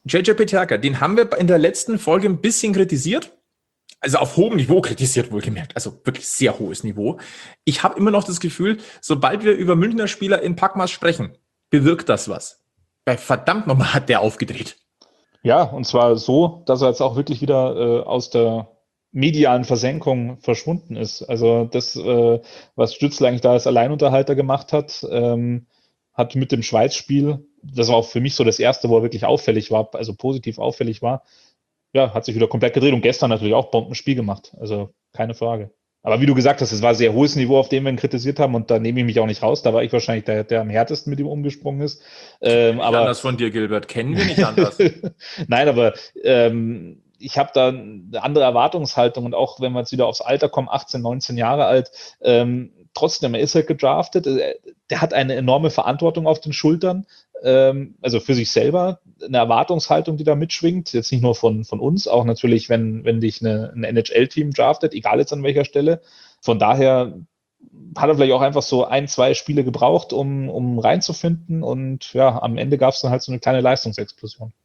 J J Peterka, den haben wir in der letzten Folge ein bisschen kritisiert. Also auf hohem Niveau kritisiert, wohlgemerkt. Also wirklich sehr hohes Niveau. Ich habe immer noch das Gefühl, sobald wir über Münchner Spieler in Packmas sprechen, bewirkt das was. Weil verdammt nochmal hat der aufgedreht. Ja, und zwar so, dass er jetzt auch wirklich wieder äh, aus der medialen Versenkung verschwunden ist. Also das, äh, was Stützle eigentlich da als Alleinunterhalter gemacht hat, ähm, hat mit dem Schweiz-Spiel, das war auch für mich so das erste, wo er wirklich auffällig war, also positiv auffällig war, ja, hat sich wieder komplett gedreht und gestern natürlich auch Bombenspiel gemacht. Also keine Frage. Aber wie du gesagt hast, es war ein sehr hohes Niveau, auf dem wir ihn kritisiert haben und da nehme ich mich auch nicht raus. Da war ich wahrscheinlich der, der am härtesten mit ihm umgesprungen ist. Ähm, nicht aber anders von dir, Gilbert. Kennen wir nicht anders. Nein, aber ähm, ich habe da eine andere Erwartungshaltung und auch wenn wir jetzt wieder aufs Alter kommen, achtzehn, neunzehn Jahre alt, ähm, trotzdem, er ist halt gedraftet, der hat eine enorme Verantwortung auf den Schultern, ähm, also für sich selber, eine Erwartungshaltung, die da mitschwingt, jetzt nicht nur von, von uns, auch natürlich, wenn, wenn dich eine, ein N H L-Team draftet, egal jetzt an welcher Stelle. Von daher hat er vielleicht auch einfach so ein, zwei Spiele gebraucht, um, um reinzufinden und ja, am Ende gab es dann halt so eine kleine Leistungsexplosion.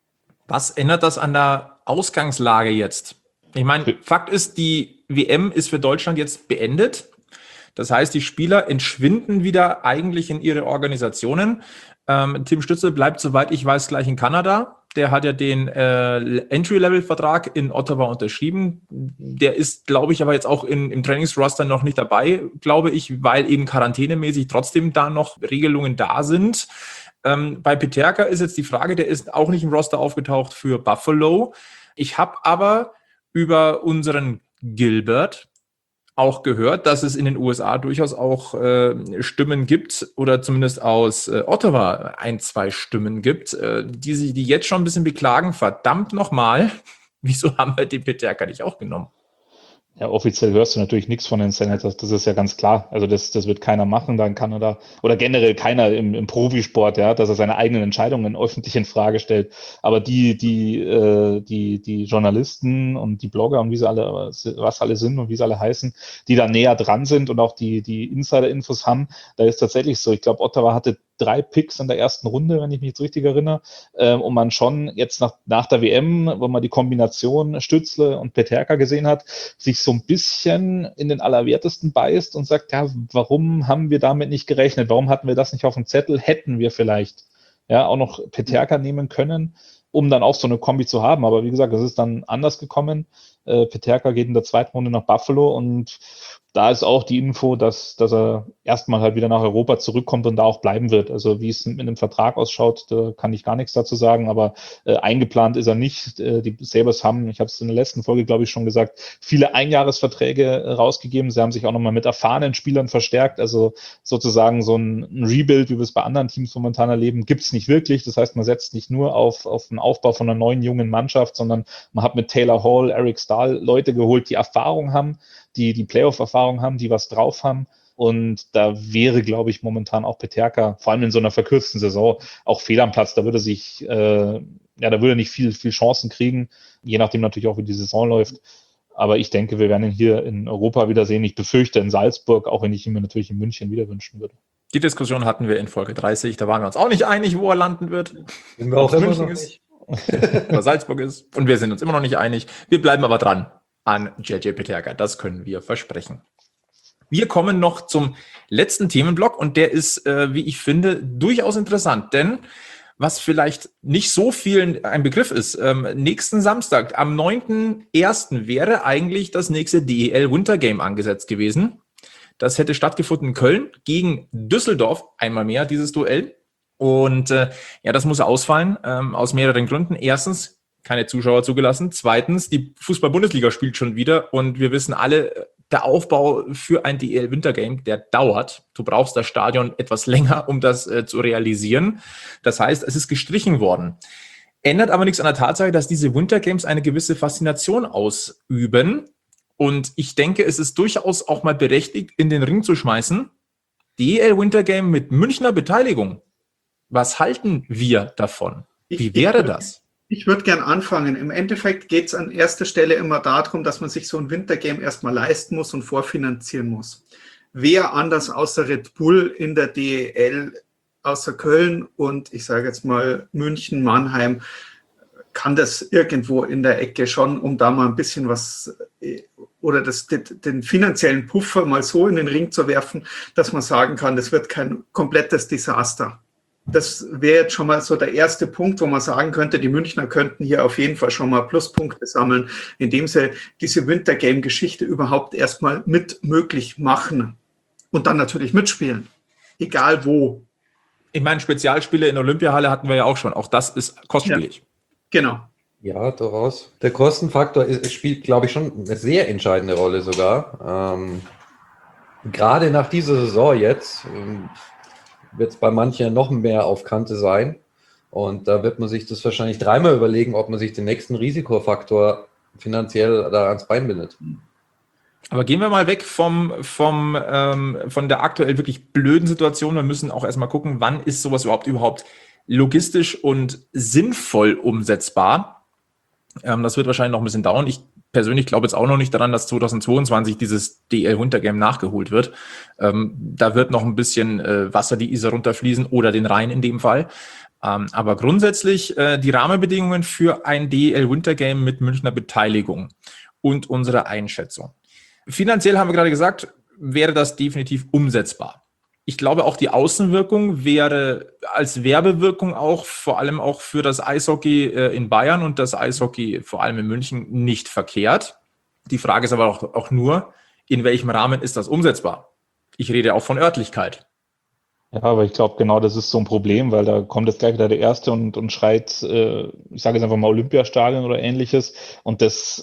Was ändert das an der Ausgangslage jetzt? Ich meine, Fakt ist, die W M ist für Deutschland jetzt beendet. Das heißt, die Spieler entschwinden wieder eigentlich in ihre Organisationen. Ähm, Tim Stützle bleibt, soweit ich weiß, gleich in Kanada. Der hat ja den äh, Entry-Level-Vertrag in Ottawa unterschrieben. Der ist, glaube ich, aber jetzt auch in, im Trainingsroster noch nicht dabei, glaube ich, weil eben quarantänemäßig trotzdem da noch Regelungen da sind. Ähm, bei Peterka ist jetzt die Frage, der ist auch nicht im Roster aufgetaucht für Buffalo. Ich habe aber über unseren Gilbert auch gehört, dass es in den U S A durchaus auch äh, Stimmen gibt oder zumindest aus äh, Ottawa ein, zwei Stimmen gibt, äh, die sich die jetzt schon ein bisschen beklagen. Verdammt nochmal, wieso haben wir den Peterka nicht auch genommen? Ja, offiziell hörst du natürlich nichts von den Senators, das ist ja ganz klar. Also das, das wird keiner machen, da in Kanada oder generell keiner im, im Profisport, ja, dass er seine eigenen Entscheidungen öffentlich in Frage stellt. Aber die, die, äh, die, die Journalisten und die Blogger und wie sie alle, was alle sind und wie sie alle heißen, die da näher dran sind und auch die, die Insider-Infos haben, da ist tatsächlich so. Ich glaube, Ottawa hatte drei Picks in der ersten Runde, wenn ich mich jetzt richtig erinnere, ähm, und man schon jetzt nach, nach der W M, wo man die Kombination Stützle und Peterka gesehen hat, sich so ein bisschen in den Allerwertesten beißt und sagt, ja, warum haben wir damit nicht gerechnet? Warum hatten wir das nicht auf dem Zettel? Hätten wir vielleicht ja auch noch Peterka nehmen können, um dann auch so eine Kombi zu haben. Aber wie gesagt, das ist dann anders gekommen. Äh, Peterka geht in der zweiten Runde nach Buffalo und da ist auch die Info, dass, dass er erstmal halt wieder nach Europa zurückkommt und da auch bleiben wird. Also wie es mit einem Vertrag ausschaut, da kann ich gar nichts dazu sagen, aber äh, eingeplant ist er nicht. Äh, die Sabres haben, ich habe es in der letzten Folge, glaube ich, schon gesagt, viele Einjahresverträge äh, rausgegeben. Sie haben sich auch nochmal mit erfahrenen Spielern verstärkt. Also sozusagen so ein, ein Rebuild, wie wir es bei anderen Teams momentan erleben, gibt es nicht wirklich. Das heißt, man setzt nicht nur auf, auf den Aufbau von einer neuen, jungen Mannschaft, sondern man hat mit Taylor Hall, Eric Stahl Leute geholt, die Erfahrung haben, die die Playoff-Erfahrung haben, die was drauf haben. Und da wäre, glaube ich, momentan auch Peterka, vor allem in so einer verkürzten Saison, auch fehl am Platz. Da würde sich, äh, ja, da würde er nicht viel, viel Chancen kriegen, je nachdem natürlich auch, wie die Saison läuft. Aber ich denke, wir werden ihn hier in Europa wiedersehen. Ich befürchte in Salzburg, auch wenn ich ihn mir natürlich in München wieder wünschen würde. Die Diskussion hatten wir in Folge dreißig. Da waren wir uns auch nicht einig, wo er landen wird. Sind wir auch immer München noch ist oder Salzburg ist. Und wir sind uns immer noch nicht einig. Wir bleiben aber dran an J J Peterka. Das können wir versprechen. Wir kommen noch zum letzten Themenblock und der ist, äh, wie ich finde, durchaus interessant, denn was vielleicht nicht so vielen ein Begriff ist, ähm, nächsten Samstag, am neunten ersten wäre eigentlich das nächste D E L Winter Game angesetzt gewesen. Das hätte stattgefunden in Köln gegen Düsseldorf, einmal mehr dieses Duell. Und äh, ja, das muss ausfallen, ähm, aus mehreren Gründen. Erstens, keine Zuschauer zugelassen. Zweitens, die Fußball-Bundesliga spielt schon wieder und wir wissen alle, der Aufbau für ein D E L Wintergame, der dauert. Du brauchst das Stadion etwas länger, um das äh, zu realisieren. Das heißt, es ist gestrichen worden. Ändert aber nichts an der Tatsache, dass diese Wintergames eine gewisse Faszination ausüben. Und ich denke, es ist durchaus auch mal berechtigt, in den Ring zu schmeißen. D E L Wintergame mit Münchner Beteiligung. Was halten wir davon? Wie wäre das? Ich würde gern anfangen. Im Endeffekt geht es an erster Stelle immer darum, dass man sich so ein Wintergame erstmal leisten muss und vorfinanzieren muss. Wer anders außer Red Bull in der D E L, außer Köln und ich sage jetzt mal München, Mannheim, kann das irgendwo in der Ecke schon, um da mal ein bisschen was oder das, den, den finanziellen Puffer mal so in den Ring zu werfen, dass man sagen kann, das wird kein komplettes Desaster. Das wäre jetzt schon mal so der erste Punkt, wo man sagen könnte, die Münchner könnten hier auf jeden Fall schon mal Pluspunkte sammeln, indem sie diese Wintergame-Geschichte überhaupt erstmal mit möglich machen und dann natürlich mitspielen, egal wo. Ich meine, Spezialspiele in der Olympiahalle hatten wir ja auch schon. Auch das ist kostspielig. Ja, genau. Ja, durchaus. Der Kostenfaktor ist, spielt, glaube ich, schon eine sehr entscheidende Rolle sogar. Ähm, gerade nach dieser Saison jetzt ähm, wird es bei manchen noch mehr auf Kante sein. Und da wird man sich das wahrscheinlich dreimal überlegen, ob man sich den nächsten Risikofaktor finanziell da ans Bein bindet. Aber gehen wir mal weg vom, vom, ähm, von der aktuell wirklich blöden Situation. Wir müssen auch erstmal gucken, wann ist sowas überhaupt überhaupt logistisch und sinnvoll umsetzbar. Ähm, das wird wahrscheinlich noch ein bisschen dauern. Ich persönlich glaube jetzt auch noch nicht daran, dass zweitausendzweiundzwanzig dieses D L Wintergame nachgeholt wird. Ähm, da wird noch ein bisschen äh, Wasser die Isar runterfließen oder den Rhein in dem Fall. Ähm, aber grundsätzlich äh, die Rahmenbedingungen für ein D L Wintergame mit Münchner Beteiligung und unsere Einschätzung. Finanziell haben wir gerade gesagt, wäre das definitiv umsetzbar. Ich glaube, auch die Außenwirkung wäre als Werbewirkung auch, vor allem auch für das Eishockey in Bayern und das Eishockey vor allem in München nicht verkehrt. Die Frage ist aber auch, auch nur, in welchem Rahmen ist das umsetzbar? Ich rede auch von Örtlichkeit. Ja, aber ich glaube, genau das ist so ein Problem, weil da kommt jetzt gleich wieder der Erste und, und schreit, äh, ich sage jetzt einfach mal Olympiastadion oder Ähnliches. Und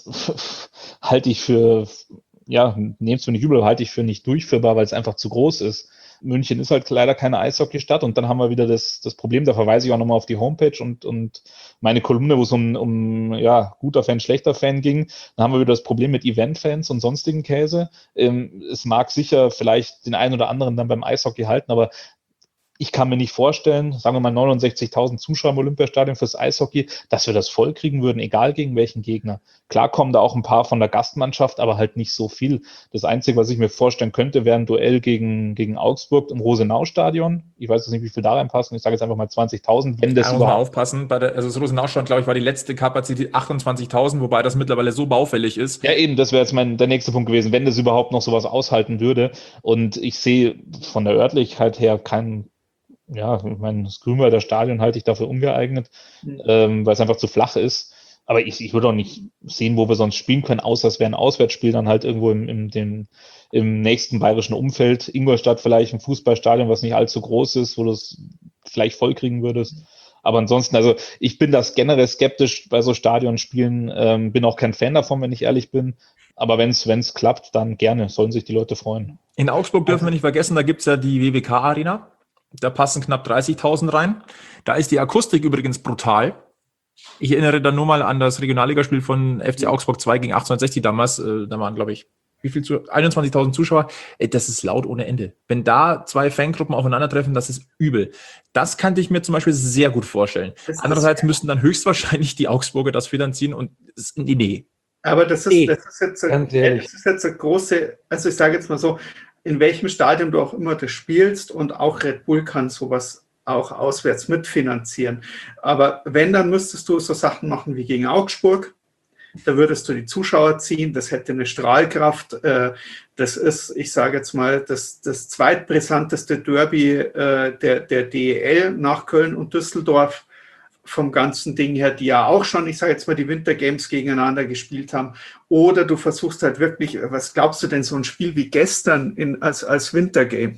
das halte ich für, ja, nehmt es mir nicht übel, aber halte ich für nicht durchführbar, weil es einfach zu groß ist. München ist halt leider keine Eishockeystadt und dann haben wir wieder das, das Problem, da verweise ich auch nochmal auf die Homepage und, und meine Kolumne, wo es um, um ja, guter Fan, schlechter Fan ging, dann haben wir wieder das Problem mit Eventfans und sonstigen Käse. Ähm, es mag sicher vielleicht den einen oder anderen dann beim Eishockey halten, aber ich kann mir nicht vorstellen, sagen wir mal neunundsechzigtausend Zuschauer im Olympiastadion fürs Eishockey, dass wir das voll kriegen würden, egal gegen welchen Gegner. Klar kommen da auch ein paar von der Gastmannschaft, aber halt nicht so viel. Das Einzige, was ich mir vorstellen könnte, wäre ein Duell gegen, gegen Augsburg im Rosenau-Stadion. Ich weiß jetzt nicht, wie viel da reinpassen. Ich sage jetzt einfach mal zwanzigtausend. Wenn das da muss man aufpassen. Bei der, also das Rosenau-Stadion, glaube ich, war die letzte Kapazität achtundzwanzigtausend, wobei das mittlerweile so baufällig ist. Ja, eben, das wäre jetzt mein der nächste Punkt gewesen, wenn das überhaupt noch sowas aushalten würde. Und ich sehe von der Örtlichkeit her keinen Ja, ich meine, das Grünwalder Stadion halte ich dafür ungeeignet, mhm. ähm, weil es einfach zu flach ist. Aber ich, ich würde auch nicht sehen, wo wir sonst spielen können, außer es wäre ein Auswärtsspiel dann halt irgendwo im, im, dem, im nächsten bayerischen Umfeld. Ingolstadt vielleicht ein Fußballstadion, was nicht allzu groß ist, wo du es vielleicht voll kriegen würdest. Aber ansonsten, also ich bin das generell skeptisch bei so Stadionspielen, ähm, bin auch kein Fan davon, wenn ich ehrlich bin. Aber wenn es klappt, dann gerne, sollen sich die Leute freuen. In Augsburg dürfen wir nicht vergessen, da gibt es ja die W W K-Arena. Da passen knapp dreißigtausend rein. Da ist die Akustik übrigens brutal. Ich erinnere dann nur mal an das Regionalligaspiel von F C Augsburg zwei gegen achtzehnhundertsechzig damals. Da waren, glaube ich, wie viel zu einundzwanzigtausend Zuschauer. Das ist laut ohne Ende. Wenn da zwei Fangruppen aufeinandertreffen, das ist übel. Das kann ich mir zum Beispiel sehr gut vorstellen. Das Andererseits müssten dann höchstwahrscheinlich die Augsburger das finanzieren und das ist eine Idee. Aber das ist, das ist jetzt eine, das ist jetzt eine große, also ich sage jetzt mal so, in welchem Stadion du auch immer das spielst und auch Red Bull kann sowas auch auswärts mitfinanzieren. Aber wenn, dann müsstest du so Sachen machen wie gegen Augsburg. Da würdest du die Zuschauer ziehen, das hätte eine Strahlkraft. Das ist, ich sage jetzt mal, das, das zweitbrisanteste Derby der, der D E L nach Köln und Düsseldorf. Vom ganzen Ding her, die ja auch schon, ich sage jetzt mal, die Wintergames gegeneinander gespielt haben. Oder du versuchst halt wirklich, was glaubst du denn, so ein Spiel wie gestern in, als, als Wintergame?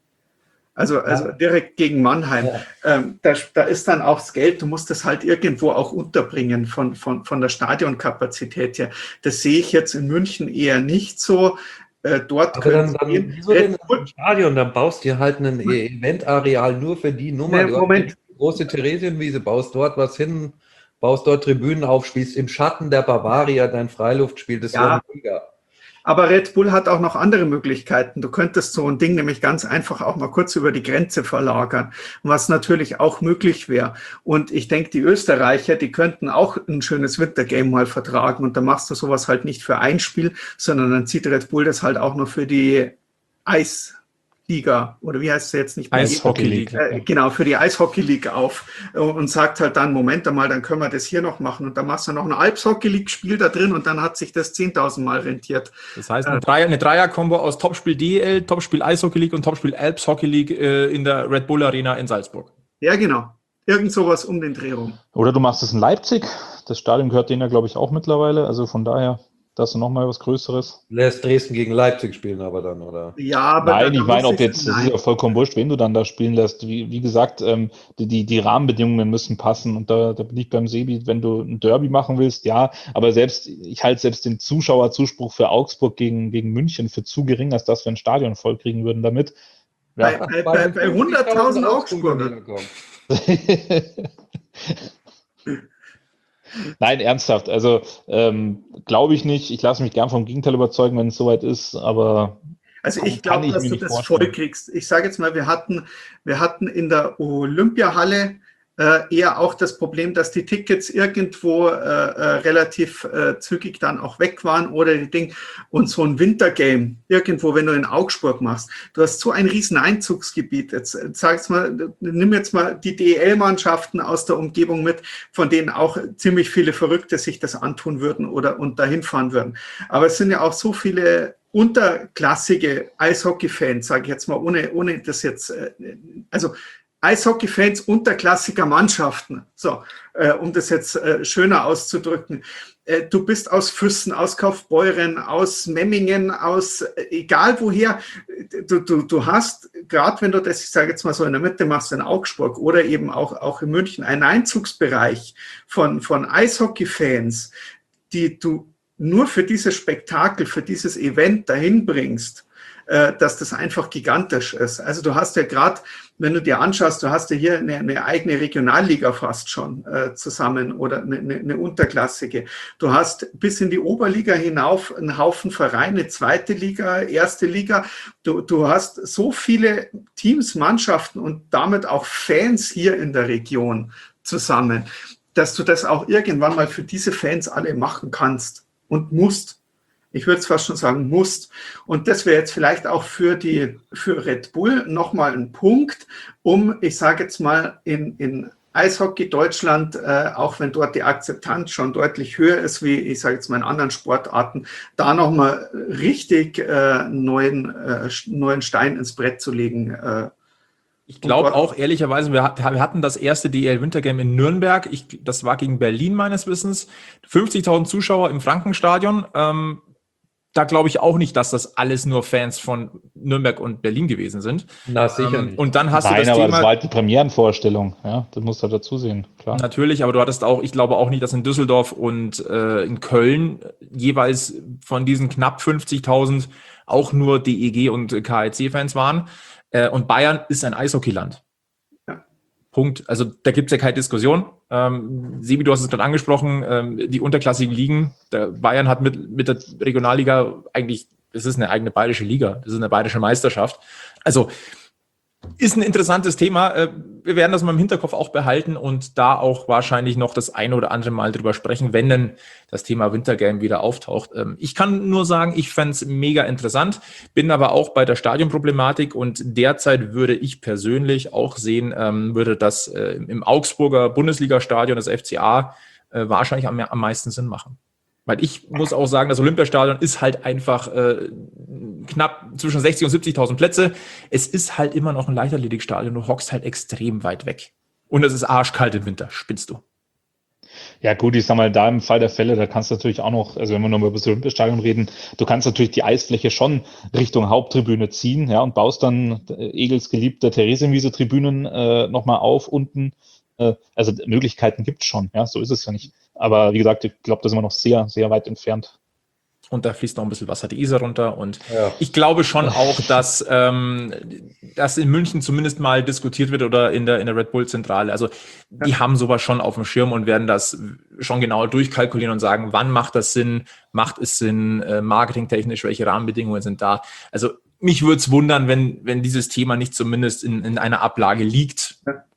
Also, also ja. direkt gegen Mannheim. Ja. Ähm, da, da ist dann auch das Geld, du musst das halt irgendwo auch unterbringen von, von, von der Stadionkapazität her. Das sehe ich jetzt in München eher nicht so. Äh, dort Aber dann, dann wieso denn ein Stadion? Dann baust du halt ein Eventareal nur für die Nummer. Nee, Moment. Große Theresienwiese, baust dort was hin, baust dort Tribünen auf, spielst im Schatten der Bavaria dein Freiluftspiel, das ja. wäre mega. Aber Red Bull hat auch noch andere Möglichkeiten. Du könntest so ein Ding nämlich ganz einfach auch mal kurz über die Grenze verlagern, was natürlich auch möglich wäre. Und ich denke, die Österreicher, die könnten auch ein schönes Wintergame mal vertragen und dann machst du sowas halt nicht für ein Spiel, sondern dann zieht Red Bull das halt auch noch für die Eis Liga, oder wie heißt sie jetzt nicht mehr? Eishockey League. Äh, genau, für die Eishockey League auf und sagt halt dann, Moment einmal, dann können wir das hier noch machen und dann machst du noch ein Alps-Hockey League-Spiel da drin und dann hat sich das zehntausend Mal rentiert. Das heißt, eine, Dreier, eine Dreier-Kombo aus Topspiel D E L, Topspiel Eishockey League und Topspiel Alps Hockey League äh, in der Red Bull Arena in Salzburg. Ja, genau. Irgend sowas um den Dreh rum. Oder du machst es in Leipzig. Das Stadion gehört denen ja, glaube ich, auch mittlerweile. Also von daher, das ist nochmal was Größeres. Lässt Dresden gegen Leipzig spielen aber dann, oder? Ja, aber Nein, da- ich da meine, muss ob jetzt, das ist ja vollkommen wurscht, wen du dann da spielen lässt. Wie, wie gesagt, ähm, die, die, die Rahmenbedingungen müssen passen. Und da, da bin ich beim Sebi, wenn du ein Derby machen willst, ja. Aber selbst, ich halte selbst den Zuschauerzuspruch für Augsburg gegen, gegen München für zu gering, als dass wir ein Stadion voll kriegen würden damit. Bei, Ja. bei, bei, bei hunderttausend Augsburger. Nein, ernsthaft. Also ähm, glaube ich nicht. Ich lasse mich gern vom Gegenteil überzeugen, wenn es soweit ist, aber Also ich Kann glaube, ich dass mir du nicht das vorstellen. voll kriegst. Ich sage jetzt mal, wir hatten, wir hatten in der Olympiahalle äh, eher auch das Problem, dass die Tickets irgendwo äh, äh, relativ äh, zügig dann auch weg waren oder die Ding und so ein Wintergame irgendwo, wenn du in Augsburg machst, du hast so ein riesen Einzugsgebiet. Jetzt äh, sag's mal, nimm jetzt mal die D E L-Mannschaften aus der Umgebung mit, von denen auch ziemlich viele Verrückte sich das antun würden oder und dahin fahren würden. Aber es sind ja auch so viele unterklassige Eishockey-Fans, sage ich jetzt mal, ohne, ohne das jetzt, äh, also Eishockey-Fans unterklassiger Mannschaften, so, äh, um das jetzt äh, schöner auszudrücken. Äh, du bist aus Füssen, aus Kaufbeuren, aus Memmingen, aus äh, egal woher, du, du, du hast, gerade wenn du das, ich sage jetzt mal so in der Mitte machst, in Augsburg oder eben auch, auch in München, einen Einzugsbereich von, von Eishockey-Fans, die du nur für dieses Spektakel, für dieses Event dahin bringst, äh, dass das einfach gigantisch ist. Also du hast ja gerade, wenn du dir anschaust, du hast ja hier eine, eine eigene Regionalliga fast schon äh, zusammen oder eine, eine, eine unterklassige. Du hast bis in die Oberliga hinauf einen Haufen Vereine, zweite Liga, erste Liga. Du, du hast so viele Teams, Mannschaften und damit auch Fans hier in der Region zusammen, dass du das auch irgendwann mal für diese Fans alle machen kannst. Und musst. Ich würde es fast schon sagen, musst. Und das wäre jetzt vielleicht auch für die, für Red Bull nochmal ein Punkt, um, ich sage jetzt mal, in, in Eishockey Deutschland, äh, auch wenn dort die Akzeptanz schon deutlich höher ist, wie ich sage jetzt mal in anderen Sportarten, da nochmal richtig äh, neuen, äh, neuen Stein ins Brett zu legen. Äh, Ich glaube auch, ehrlicherweise, wir, wir hatten das erste D E L Wintergame in Nürnberg. Ich, das war gegen Berlin meines Wissens. fünfzigtausend Zuschauer im Frankenstadion. Ähm, da glaube ich auch nicht, dass das alles nur Fans von Nürnberg und Berlin gewesen sind. Na, sicher Ähm, nicht. und dann hast Nein, du das aber Thema... das war halt die Premierenvorstellung. Ja, das musst du halt dazu sehen, klar. Natürlich, aber du hattest auch, ich glaube auch nicht, dass in Düsseldorf und äh, in Köln jeweils von diesen knapp fünfzigtausend auch nur D E G und K I C-Fans waren. Äh, und Bayern ist ein Eishockeyland. Ja. Punkt. Also da gibt es ja keine Diskussion. Ähm, Sebi, du hast es gerade angesprochen, ähm, die unterklassigen Ligen. Der Bayern hat mit, mit der Regionalliga eigentlich, das ist eine eigene bayerische Liga, das ist eine bayerische Meisterschaft. Also ist ein interessantes Thema. Wir werden das mal im Hinterkopf auch behalten und da auch wahrscheinlich noch das eine oder andere Mal drüber sprechen, wenn denn das Thema Wintergame wieder auftaucht. Ich kann nur sagen, ich fände es mega interessant, bin aber auch bei der Stadionproblematik und derzeit würde ich persönlich auch sehen, würde das im Augsburger Bundesliga-Stadion des F C A wahrscheinlich am, am meisten Sinn machen. Weil ich muss auch sagen, das Olympiastadion ist halt einfach äh, knapp zwischen sechzig und siebzigtausend Plätze. Es ist halt immer noch ein Leichtathletikstadion. Du hockst halt extrem weit weg. Und es ist arschkalt im Winter. Spinnst du? Ja gut, ich sag mal, da im Fall der Fälle, da kannst du natürlich auch noch, also wenn wir nochmal über das Olympiastadion reden, du kannst natürlich die Eisfläche schon Richtung Haupttribüne ziehen, ja, und baust dann äh, Egels geliebte Theresienwiese-Tribünen äh, nochmal auf unten. Äh, also Möglichkeiten gibt's schon, ja, so ist es ja nicht. Aber wie gesagt, ich glaube, da sind wir noch sehr, sehr weit entfernt. Und da fließt noch ein bisschen Wasser die Isar runter. Und Ja. ich glaube schon auch, dass ähm, das in München zumindest mal diskutiert wird oder in der, in der Red Bull-Zentrale. Also die Ja. haben sowas schon auf dem Schirm und werden das schon genauer durchkalkulieren und sagen, wann macht das Sinn, macht es Sinn, äh, marketingtechnisch, welche Rahmenbedingungen sind da. Also mich würde es wundern, wenn, wenn dieses Thema nicht zumindest in, in einer Ablage liegt. Ja.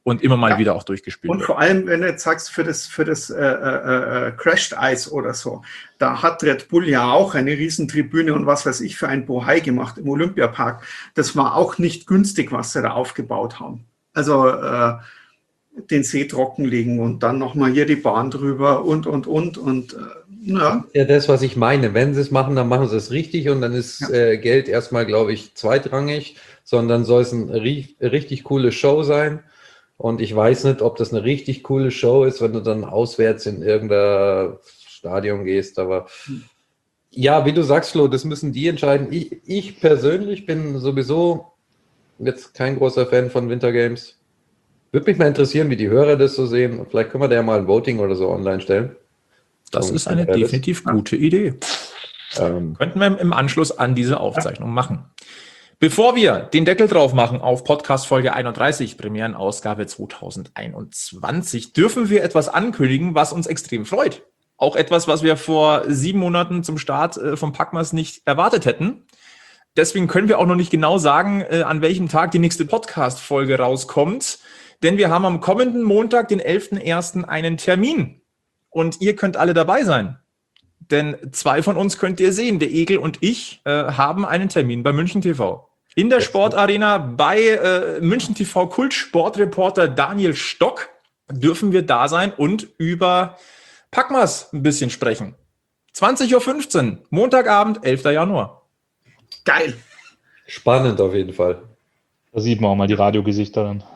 und immer mal Ja. wieder auch durchgespielt Und wird. vor allem, wenn du jetzt sagst, für das, für das äh, äh, äh, Crashed Ice oder so, da hat Red Bull ja auch eine Riesentribüne und was weiß ich für ein Bohai gemacht im Olympiapark. Das war auch nicht günstig, was sie da aufgebaut haben. Also äh, den See trockenlegen und dann nochmal hier die Bahn drüber und, und, und. Und äh, ja. Ja, das, was ich meine. Wenn sie es machen, dann machen sie es richtig und dann ist Ja. äh, Geld erstmal, glaube ich, zweitrangig, sondern soll es eine ri richtig coole Show sein. Und ich weiß nicht, ob das eine richtig coole Show ist, wenn du dann auswärts in irgendein Stadion gehst. Aber ja, wie du sagst, Flo, das müssen die entscheiden. Ich, ich persönlich bin sowieso jetzt kein großer Fan von Winter Games. Würde mich mal interessieren, wie die Hörer das so sehen. Vielleicht können wir da ja mal ein Voting oder so online stellen. Das Und ist eine generell definitiv gute Idee. Ähm, Könnten wir im Anschluss an diese Aufzeichnung machen. Bevor wir den Deckel drauf machen auf Podcast Folge einunddreißig, Premierenausgabe zweitausendeinundzwanzig, dürfen wir etwas ankündigen, was uns extrem freut. Auch etwas, was wir vor sieben Monaten zum Start äh, vom Packmas nicht erwartet hätten. Deswegen können wir auch noch nicht genau sagen, äh, an welchem Tag die nächste Podcast-Folge rauskommt. Denn wir haben am kommenden Montag, den elften ersten, einen Termin. Und ihr könnt alle dabei sein. Denn zwei von uns könnt ihr sehen, der Egel und ich, äh, haben einen Termin bei München T V. In der Sportarena bei äh, München T V Kult-Sportreporter Daniel Stock dürfen wir da sein und über Packmas ein bisschen sprechen. zwanzig Uhr fünfzehn, Montagabend, elfter Januar. Geil. spannend auf jeden Fall. Da sieht man auch mal die Radiogesichter dann.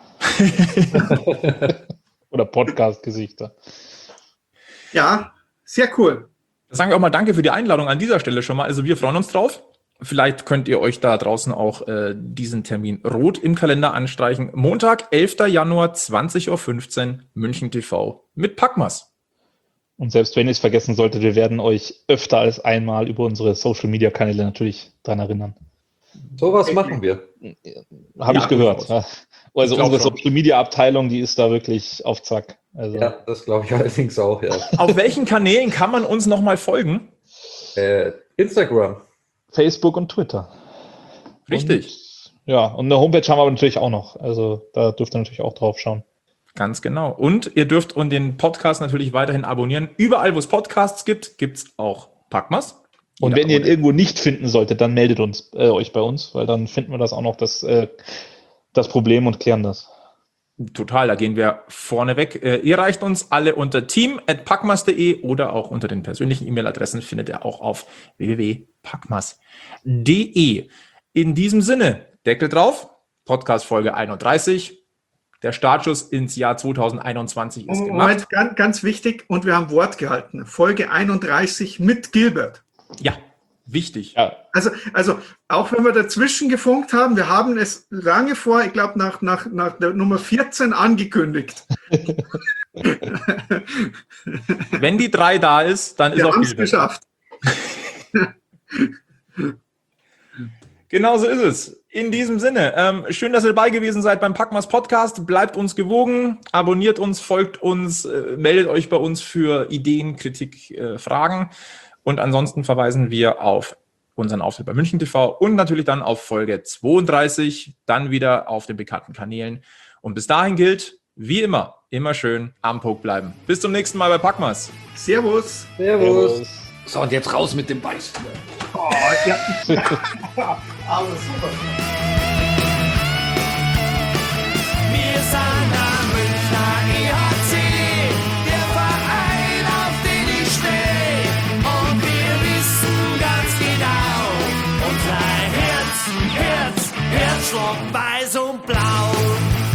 Oder Podcast-Gesichter. Ja, sehr cool. Sagen wir auch mal danke für die Einladung an dieser Stelle schon mal. Also wir freuen uns drauf. Vielleicht könnt ihr euch da draußen auch äh, diesen Termin rot im Kalender anstreichen. Montag, elfter Januar, zwanzig Uhr fünfzehn, München T V mit Packmas. Und selbst wenn ihr es vergessen solltet, wir werden euch öfter als einmal über unsere Social-Media-Kanäle natürlich dran erinnern. Sowas machen wir. Habe Ja, ich gehört. durchaus. Also Ich glaub unsere schon. Social-Media-Abteilung, die ist da wirklich auf Zack. Also Ja, das glaube ich allerdings auch, ja. Auf welchen Kanälen kann man uns nochmal folgen? Äh, Instagram. Facebook und Twitter. Richtig. Und, ja, und eine Homepage haben wir aber natürlich auch noch. Also da dürft ihr natürlich auch drauf schauen. Ganz genau. Und ihr dürft und den Podcast natürlich weiterhin abonnieren. Überall, wo es Podcasts gibt, gibt es auch Packmas. Und Jeder wenn ihr ihn abonniert. irgendwo nicht finden solltet, dann meldet uns äh, euch bei uns, weil dann finden wir das auch noch das, äh, das Problem und klären das. Total, da gehen wir vorne weg. Äh, ihr erreicht uns alle unter team at packmas punkt de oder auch unter den persönlichen E-Mail-Adressen findet ihr auch auf w w w punkt packmas punkt de. In diesem Sinne, Deckel drauf, Podcast Folge einunddreißig. Der Startschuss ins Jahr zweitausendeinundzwanzig ist gemacht. Moment, ganz, ganz wichtig, und wir haben Wort gehalten. Folge einunddreißig mit Gilbert. Ja, wichtig. Ja, Also, also auch wenn wir dazwischen gefunkt haben, wir haben es lange vor, ich glaube, nach, nach, nach der Nummer vierzehn angekündigt. Wenn die drei da ist, dann ist Wir auch haben es Gilbert. geschafft. Genau so ist es. In diesem Sinne, ähm, schön, dass ihr dabei gewesen seid beim Packmas Podcast. Bleibt uns gewogen, abonniert uns, folgt uns, äh, meldet euch bei uns für Ideen, Kritik, äh, Fragen. Und ansonsten verweisen wir auf unseren Auftritt bei München T V und natürlich dann auf Folge zweiunddreißig, dann wieder auf den bekannten Kanälen. Und bis dahin gilt, wie immer, immer schön am Puck bleiben. Bis zum nächsten Mal bei Packmas. Servus. Servus. So, und jetzt raus mit dem Beißen. Oh, ja. Aber super. Wir sind am Münchner E H C, der Verein, auf den ich stehe. Und wir wissen ganz genau, unser Herz, Herz, Herzschlag weiß und blau.